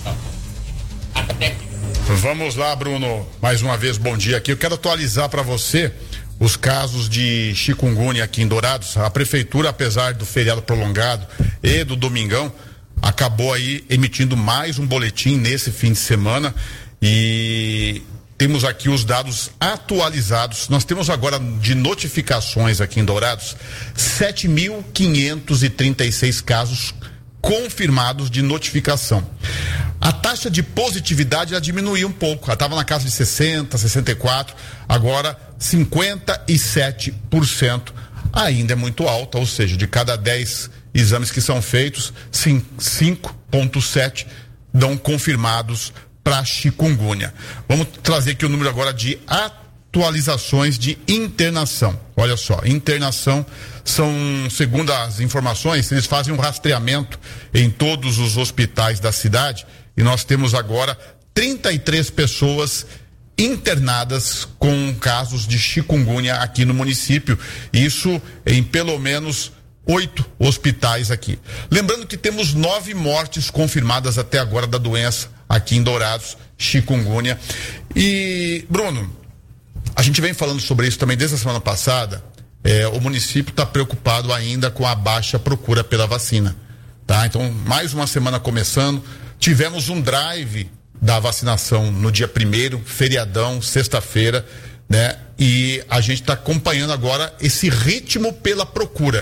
e três. Vamos lá, Bruno. Mais uma vez, bom dia aqui. Eu quero atualizar para você os casos de chikungunya aqui em Dourados. A prefeitura, apesar do feriado prolongado e do domingão, acabou aí emitindo mais um boletim nesse fim de semana e temos aqui os dados atualizados. Nós temos agora de notificações aqui em Dourados sete mil quinhentos e trinta e seis casos confirmados de notificação. A taxa de positividade já diminuiu um pouco. Ela estava na casa de sessenta, sessenta e quatro, agora cinquenta e sete por cento. Ainda é muito alta, ou seja, de cada dez exames que são feitos, cinco vírgula sete dão confirmados para chikungunya. Vamos trazer aqui o número agora de atualizações de internação. Olha só, internação são, segundo as informações, eles fazem um rastreamento em todos os hospitais da cidade e nós temos agora trinta e três pessoas internadas com casos de chikungunya aqui no município. Isso em pelo menos oito hospitais aqui. Lembrando que temos nove mortes confirmadas até agora da doença aqui em Dourados, chikungunya. E, Bruno, a gente vem falando sobre isso também desde a semana passada. É, o município está preocupado ainda com a baixa procura pela vacina, tá? Então, mais uma semana começando, tivemos um drive da vacinação no dia primeiro, feriadão, sexta-feira, né? E a gente está acompanhando agora esse ritmo pela procura.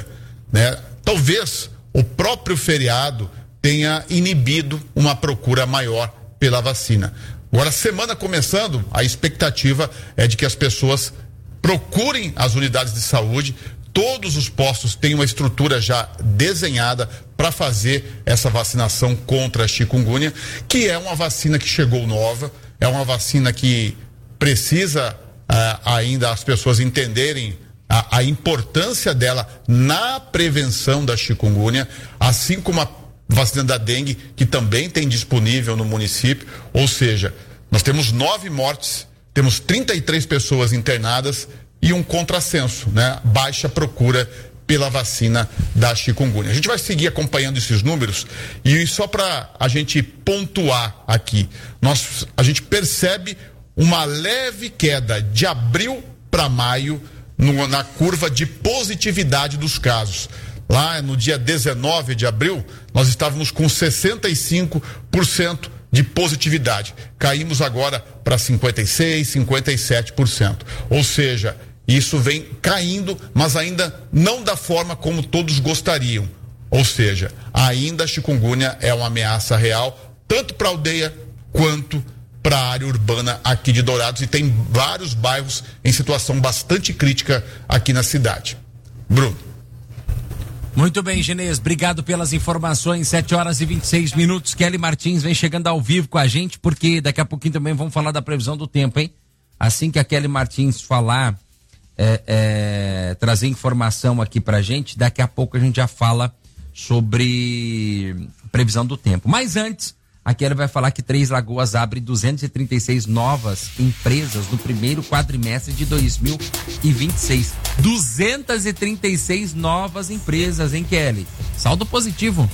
né? Talvez o próprio feriado tenha inibido uma procura maior pela vacina. Agora, semana começando, a expectativa é de que as pessoas procurem as unidades de saúde. Todos os postos têm uma estrutura já desenhada para fazer essa vacinação contra a chikungunya, que é uma vacina que chegou nova, é uma vacina que precisa uh, ainda as pessoas entenderem a, a importância dela na prevenção da chikungunya, assim como a vacina da dengue, que também tem disponível no município. Ou seja, nós temos nove mortes, temos trinta e três pessoas internadas e um contrassenso, né? Baixa procura pela vacina da chikungunya. A gente vai seguir acompanhando esses números e só para a gente pontuar aqui, nós, a gente percebe uma leve queda de abril para maio no, na curva de positividade dos casos. Lá no dia dezenove de abril, nós estávamos com sessenta e cinco por cento de positividade. Caímos agora para cinquenta e seis, cinquenta e sete por cento. Ou seja, isso vem caindo, mas ainda não da forma como todos gostariam. Ou seja, ainda a chikungunya é uma ameaça real, tanto para a aldeia quanto para a área urbana aqui de Dourados, e tem vários bairros em situação bastante crítica aqui na cidade. Bruno. Muito bem, Genês, obrigado pelas informações. sete horas e vinte e seis minutos. Kelly Martins vem chegando ao vivo com a gente, porque daqui a pouquinho também vamos falar da previsão do tempo, hein? Assim que a Kelly Martins falar, é, é, trazer informação aqui pra gente, daqui a pouco a gente já fala sobre previsão do tempo. Mas antes, a Kelly vai falar que Três Lagoas abre duzentas e trinta e seis novas empresas no primeiro quadrimestre de dois mil e vinte e seis. duzentas e trinta e seis novas empresas, hein, Kelly? Saldo positivo.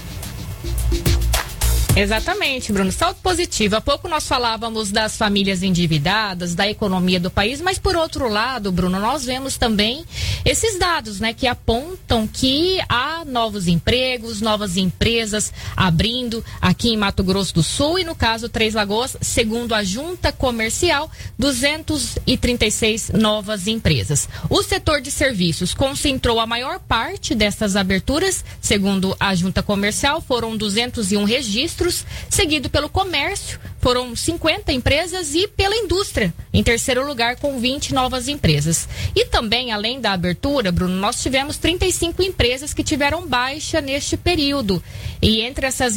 Exatamente, Bruno. Saldo positivo. Há pouco nós falávamos das famílias endividadas, da economia do país, mas por outro lado, Bruno, nós vemos também esses dados, né, que apontam que há novos empregos, novas empresas abrindo aqui em Mato Grosso do Sul e no caso Três Lagoas, segundo a Junta Comercial, duzentas e trinta e seis novas empresas. O setor de serviços concentrou a maior parte dessas aberturas, segundo a Junta Comercial, foram duzentos e um registros, seguido pelo comércio, foram cinquenta empresas, e pela indústria, em terceiro lugar, com vinte novas empresas. E também, além da abertura, Bruno, nós tivemos trinta e cinco empresas que tiveram baixa neste período. E entre essas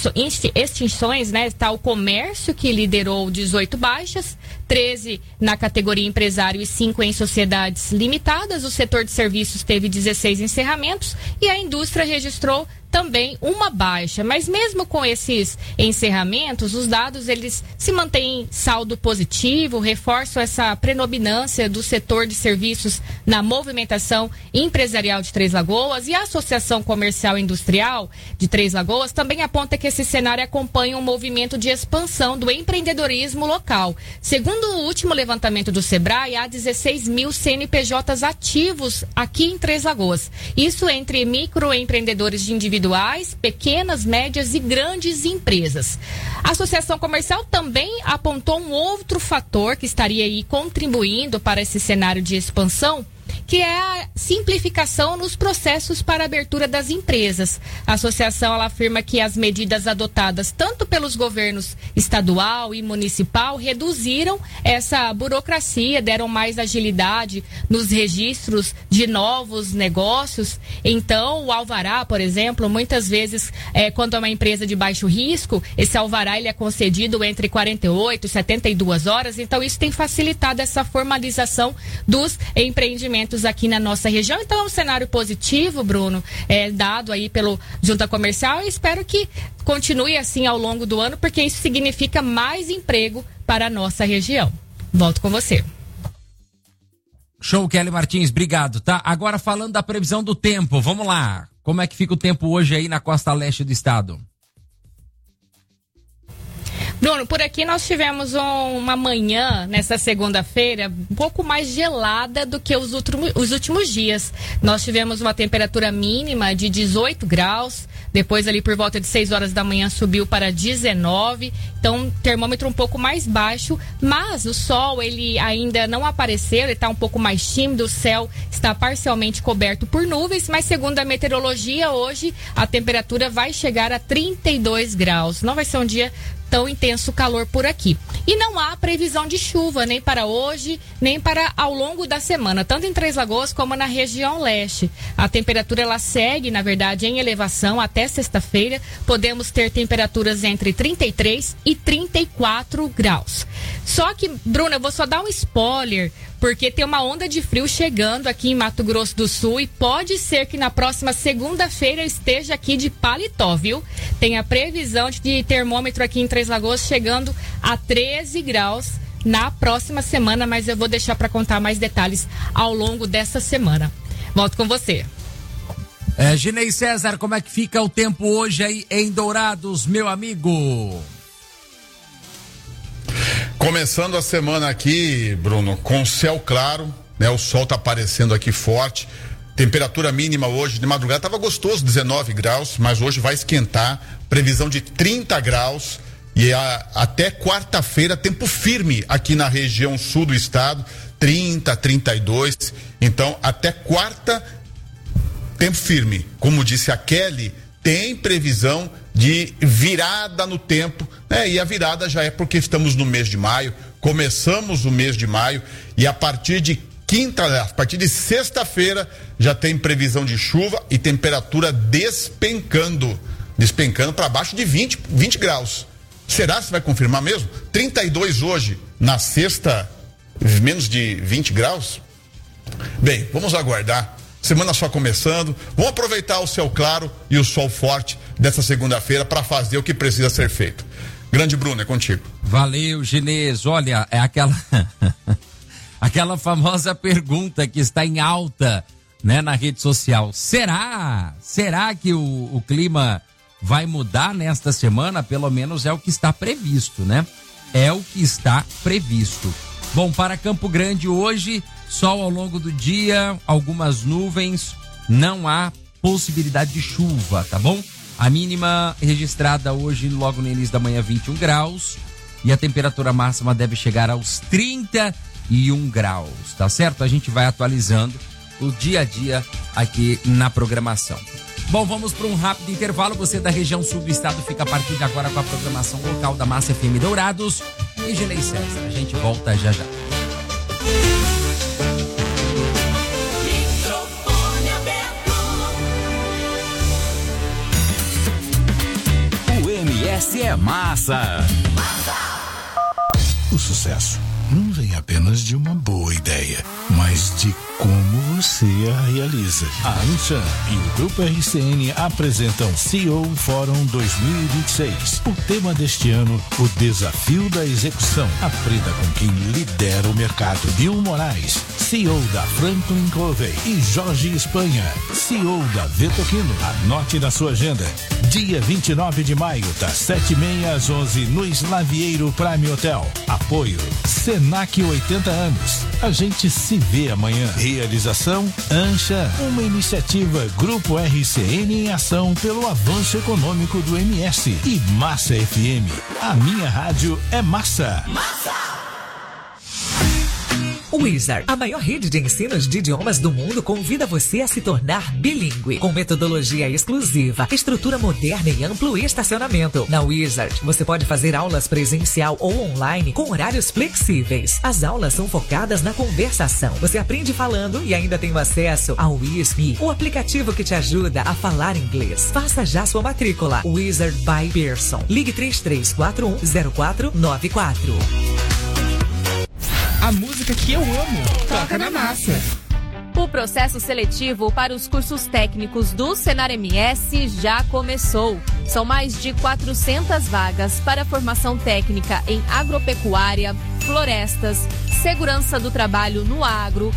extinções, né, está o comércio, que liderou dezoito baixas, treze na categoria empresário e cinco em sociedades limitadas. O setor de serviços teve dezesseis encerramentos e a indústria registrou também uma baixa, mas mesmo com esses encerramentos, os dados eles se mantêm saldo positivo, reforçam essa predominância do setor de serviços na movimentação empresarial de Três Lagoas, e a Associação Comercial e Industrial de Três Lagoas também aponta que esse cenário acompanha um movimento de expansão do empreendedorismo local. Segundo o último levantamento do Sebrae, há dezesseis mil C N P Js ativos aqui em Três Lagoas. Isso entre microempreendedores de indivíduos individuais, pequenas, médias e grandes empresas. A Associação Comercial também apontou um outro fator que estaria aí contribuindo para esse cenário de expansão, que é a simplificação nos processos para a abertura das empresas. A associação ela afirma que as medidas adotadas tanto pelos governos estadual e municipal reduziram essa burocracia, deram mais agilidade nos registros de novos negócios. Então, o alvará, por exemplo, muitas vezes, é, quando é uma empresa de baixo risco, esse alvará ele é concedido entre quarenta e oito e setenta e duas horas. Então, isso tem facilitado essa formalização dos empreendimentos aqui na nossa região. Então é um cenário positivo, Bruno, é, dado aí pelo Junta Comercial, e espero que continue assim ao longo do ano, porque isso significa mais emprego para a nossa região. Volto com você. Show, Kelly Martins, obrigado, tá? Agora falando da previsão do tempo, vamos lá. Como é que fica o tempo hoje aí na costa leste do estado? Bruno, por aqui nós tivemos um, uma manhã, nessa segunda-feira, um pouco mais gelada do que os, últimos, os últimos dias. Nós tivemos uma temperatura mínima de dezoito graus, depois ali por volta de seis horas da manhã subiu para dezenove, então termômetro um pouco mais baixo, mas o sol ele ainda não apareceu, ele está um pouco mais tímido, o céu está parcialmente coberto por nuvens, mas segundo a meteorologia, hoje a temperatura vai chegar a trinta e dois graus. Não vai ser um dia tão intenso calor por aqui. E não há previsão de chuva, nem para hoje, nem para ao longo da semana, tanto em Três Lagoas como na região leste. A temperatura ela segue, na verdade, em elevação até sexta-feira. Podemos ter temperaturas entre trinta e três e trinta e quatro graus. Só que, Bruna, eu vou só dar um spoiler, porque tem uma onda de frio chegando aqui em Mato Grosso do Sul e pode ser que na próxima segunda-feira eu esteja aqui de paletó, viu? Tem a previsão de termômetro aqui em Três Lagoas chegando a treze graus na próxima semana, mas eu vou deixar para contar mais detalhes ao longo dessa semana. Volto com você. É, Ginei César, como é que fica o tempo hoje aí em Dourados, meu amigo? Começando a semana aqui, Bruno, com céu claro, né? O sol tá aparecendo aqui forte. Temperatura mínima hoje de madrugada tava gostoso, dezenove graus, mas hoje vai esquentar. Previsão de trinta graus e a, até quarta-feira tempo firme aqui na região sul do estado, trinta, trinta e dois. Então, até quarta tempo firme. Como disse a Kelly, tem previsão de virada no tempo, né? E a virada já é porque estamos no mês de maio, começamos o mês de maio e a partir de quinta, a partir de sexta-feira já tem previsão de chuva e temperatura despencando, despencando para baixo de vinte, vinte graus. Será que vai confirmar mesmo? trinta e dois hoje, na sexta, menos de vinte graus? Bem, vamos aguardar. Semana só começando, vamos aproveitar o céu claro e o sol forte dessa segunda-feira para fazer o que precisa ser feito. Grande Bruno, é contigo. Valeu, Ginês. Olha, é aquela aquela famosa pergunta que está em alta, né, na rede social. Será? Será que o, o clima vai mudar nesta semana? Pelo menos é o que está previsto, né? É o que está previsto. Bom, para Campo Grande hoje, sol ao longo do dia, algumas nuvens, não há possibilidade de chuva, tá bom? A mínima registrada hoje, logo no início da manhã, vinte e um graus, e a temperatura máxima deve chegar aos trinta e um graus, tá certo? A gente vai atualizando o dia a dia aqui na programação. Bom, vamos para um rápido intervalo. Você da região sul do estado fica a partir de agora com a programação local da Massa F M Dourados e Ginei César. A gente volta já já. O M S é massa. O sucesso não vem apenas de uma boa ideia, mas de como você a realiza. A Anshan e o Grupo R C N apresentam C E O Fórum dois mil e vinte e seis. O tema deste ano, o desafio da execução. Aprenda com quem lidera o mercado. Bill Moraes, C E O da Franklin Covey, e Jorge Espanha, C E O da Vetoquino. Anote na sua agenda. Dia vinte e nove de maio, das sete e meia às onze, no Slavieiro Prime Hotel. Apoio Senac oitenta anos. A gente se vê amanhã. Realização Anshan, uma iniciativa Grupo R C N em ação pelo avanço econômico do M S. E Massa F M. A minha rádio é massa. Massa! Wizard, a maior rede de ensinos de idiomas do mundo, convida você a se tornar bilíngue, com metodologia exclusiva, estrutura moderna e amplo estacionamento. Na Wizard, você pode fazer aulas presencial ou online com horários flexíveis. As aulas são focadas na conversação. Você aprende falando e ainda tem o acesso ao Whisme, o aplicativo que te ajuda a falar inglês. Faça já sua matrícula. Wizard by Pearson. Ligue três três quatro um zero quatro nove quatro. A música que eu amo toca na massa. O processo seletivo para os cursos técnicos do Senar M S já começou. São mais de quatrocentas vagas para formação técnica em agropecuária, florestas, segurança do trabalho no agro,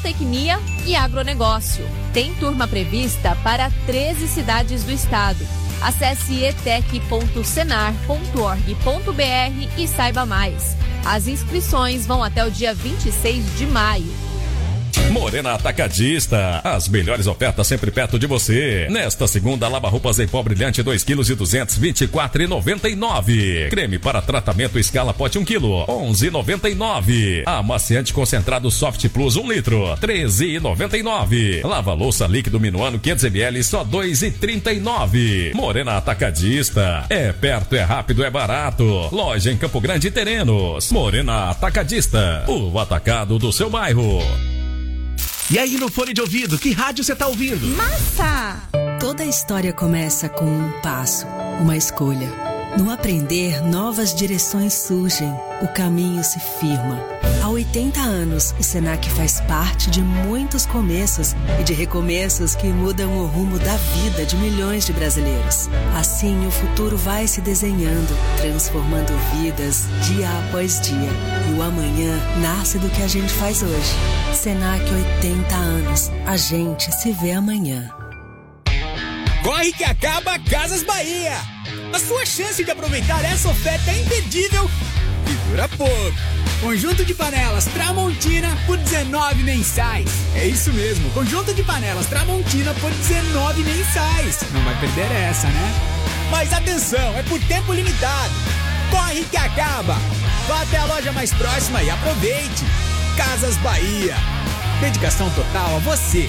zootecnia e agronegócio. Tem turma prevista para treze cidades do estado. Acesse etec ponto senar ponto org ponto br e saiba mais. As inscrições vão até o dia vinte e seis de maio. Morena Atacadista, as melhores ofertas sempre perto de você. Nesta segunda, lava-roupas em pó brilhante dois quilos e duzentos e vinte e quatro reais e noventa e nove centavos. Creme para tratamento Escala Pote um quilo, onze reais e noventa e nove centavos. Amaciante concentrado Soft Plus um litro, treze reais e noventa e nove centavos. Lava-louça líquido Minuano quinhentos mililitros, só dois reais e trinta e nove centavos. Morena Atacadista, é perto, é rápido, é barato. Loja em Campo Grande e Terrenos. Morena Atacadista, o atacado do seu bairro. E aí no fone de ouvido, que rádio você tá ouvindo? Massa! Toda história começa com um passo, uma escolha. No aprender, novas direções surgem, o caminho se firma. Há oitenta anos, o Senac faz parte de muitos começos e de recomeços que mudam o rumo da vida de milhões de brasileiros. Assim, o futuro vai se desenhando, transformando vidas dia após dia. E o amanhã nasce do que a gente faz hoje. Senac, oitenta anos. A gente se vê amanhã. Corre que acaba Casas Bahia! A sua chance de aproveitar essa oferta é imperdível e dura pouco. Conjunto de panelas Tramontina por dezenove mensais. É isso mesmo, conjunto de panelas Tramontina por dezenove mensais. Não vai perder essa, né? Mas atenção, é por tempo limitado. Corre que acaba. Vá até a loja mais próxima e aproveite. Casas Bahia. Dedicação total a você.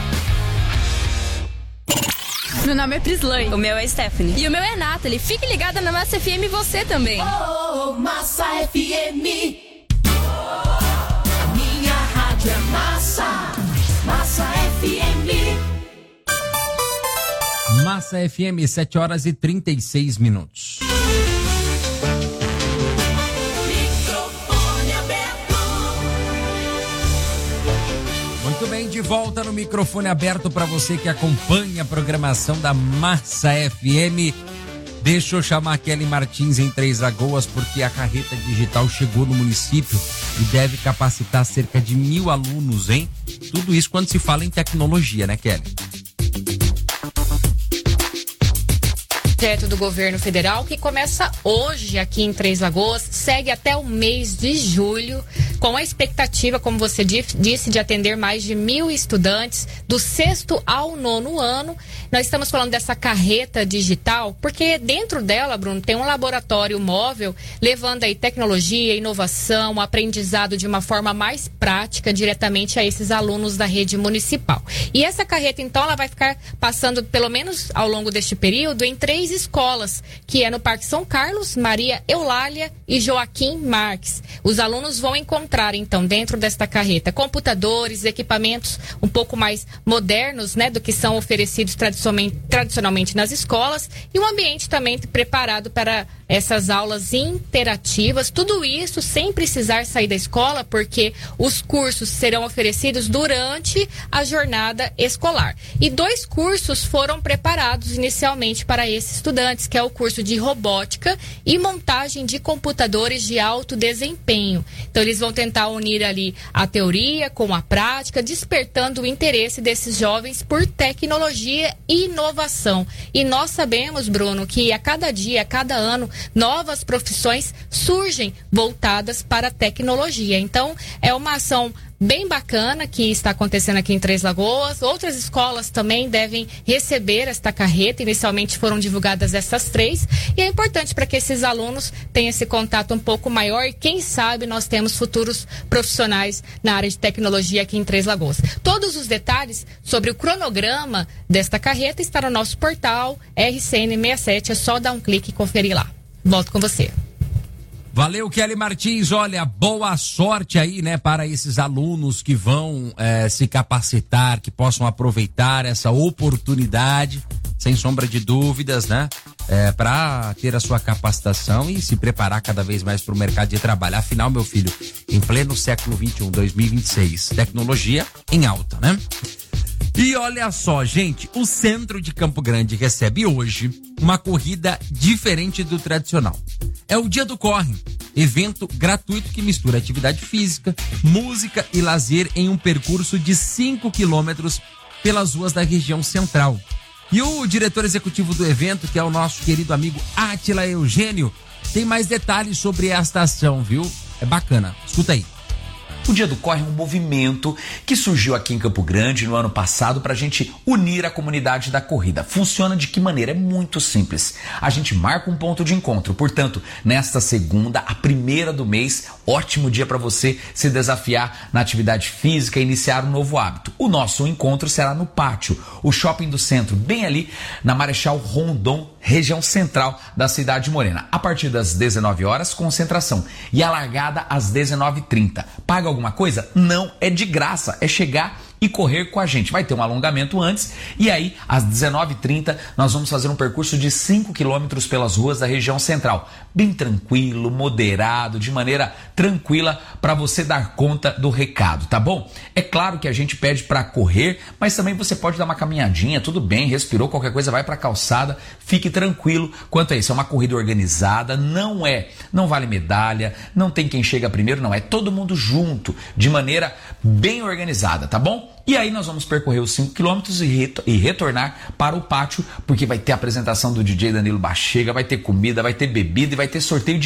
Meu nome é Prislane. O meu é Stephanie. E o meu é Nathalie. Fique ligada na Massa F M e você também. Oh, oh, Massa F M. Minha rádio é Massa. Massa F M. Massa F M, sete horas e trinta e seis minutos. Muito bem, de volta no microfone aberto para você que acompanha a programação da Massa F M. Deixa eu chamar a Kelly Martins em Três Lagoas, porque a carreta digital chegou no município e deve capacitar cerca de mil alunos, hein? Tudo isso quando se fala em tecnologia, né, Kelly? Projeto do governo federal que começa hoje aqui em Três Lagoas, segue até o mês de julho, com a expectativa, como você disse, de atender mais de mil estudantes do sexto ao nono ano. Nós estamos falando dessa carreta digital, porque dentro dela, Bruno, tem um laboratório móvel, levando aí tecnologia, inovação, aprendizado de uma forma mais prática diretamente a esses alunos da rede municipal. E essa carreta, então, ela vai ficar passando, pelo menos ao longo deste período, em três escolas, que é no Parque São Carlos, Maria Eulália e Joaquim Marques. Os alunos vão encontrar, então, dentro desta carreta, computadores, equipamentos um pouco mais modernos, né, do que são oferecidos tradicionalmente, tradicionalmente nas escolas, e um ambiente também preparado para essas aulas interativas, tudo isso sem precisar sair da escola, porque os cursos serão oferecidos durante a jornada escolar. E dois cursos foram preparados inicialmente para esses estudantes, que é o curso de robótica e montagem de computadores de alto desempenho. Então eles vão tentar unir ali a teoria com a prática, despertando o interesse desses jovens por tecnologia e inovação. E nós sabemos, Bruno, que a cada dia, a cada ano, novas profissões surgem voltadas para a tecnologia. Então, é uma ação bem bacana que está acontecendo aqui em Três Lagoas. Outras escolas também devem receber esta carreta. Inicialmente foram divulgadas essas três. E é importante para que esses alunos tenham esse contato um pouco maior. E quem sabe nós temos futuros profissionais na área de tecnologia aqui em Três Lagoas. Todos os detalhes sobre o cronograma desta carreta está no nosso portal R C N sessenta e sete. É só dar um clique e conferir lá. Volto com você. Valeu, Kelly Martins. Olha, boa sorte aí, né, para esses alunos que vão é, se capacitar, que possam aproveitar essa oportunidade, sem sombra de dúvidas, né, é, para ter a sua capacitação e se preparar cada vez mais para o mercado de trabalho. Afinal, meu filho, em pleno século vinte e um, dois mil e vinte e seis, tecnologia em alta, né? E olha só, gente, o Centro de Campo Grande recebe hoje uma corrida diferente do tradicional. É o Dia do Corre, evento gratuito que mistura atividade física, música e lazer em um percurso de cinco quilômetros pelas ruas da região central. E o diretor executivo do evento, que é o nosso querido amigo Átila Eugênio, tem mais detalhes sobre esta ação, viu? É bacana. Escuta aí. O Dia do Corre é um movimento que surgiu aqui em Campo Grande no ano passado para a gente unir a comunidade da corrida. Funciona de que maneira? É muito simples. A gente marca um ponto de encontro. Portanto, nesta segunda, a primeira do mês, ótimo dia para você se desafiar na atividade física e iniciar um novo hábito. O nosso encontro será no pátio, o shopping do centro, bem ali na Marechal Rondon, região central da cidade de Morena. A partir das dezenove horas, concentração. E a largada às dezenove e trinta. Paga alguma coisa? Não, é de graça. É chegar e correr com a gente. Vai ter um alongamento antes e aí às dezenove e trinta nós vamos fazer um percurso de cinco quilômetros pelas ruas da região central. Bem tranquilo, moderado, de maneira tranquila para você dar conta do recado, tá bom? É claro que a gente pede para correr, mas também você pode dar uma caminhadinha, tudo bem, respirou, qualquer coisa vai para a calçada, fique tranquilo quanto a isso. É uma corrida organizada, não é, não vale medalha, não tem quem chega primeiro, não, é todo mundo junto, de maneira bem organizada, tá bom? E aí nós vamos percorrer os cinco quilômetros e, retor- e retornar para o pátio, porque vai ter a apresentação do D J Danilo Bachega, vai ter comida, vai ter bebida e vai ter sorteio de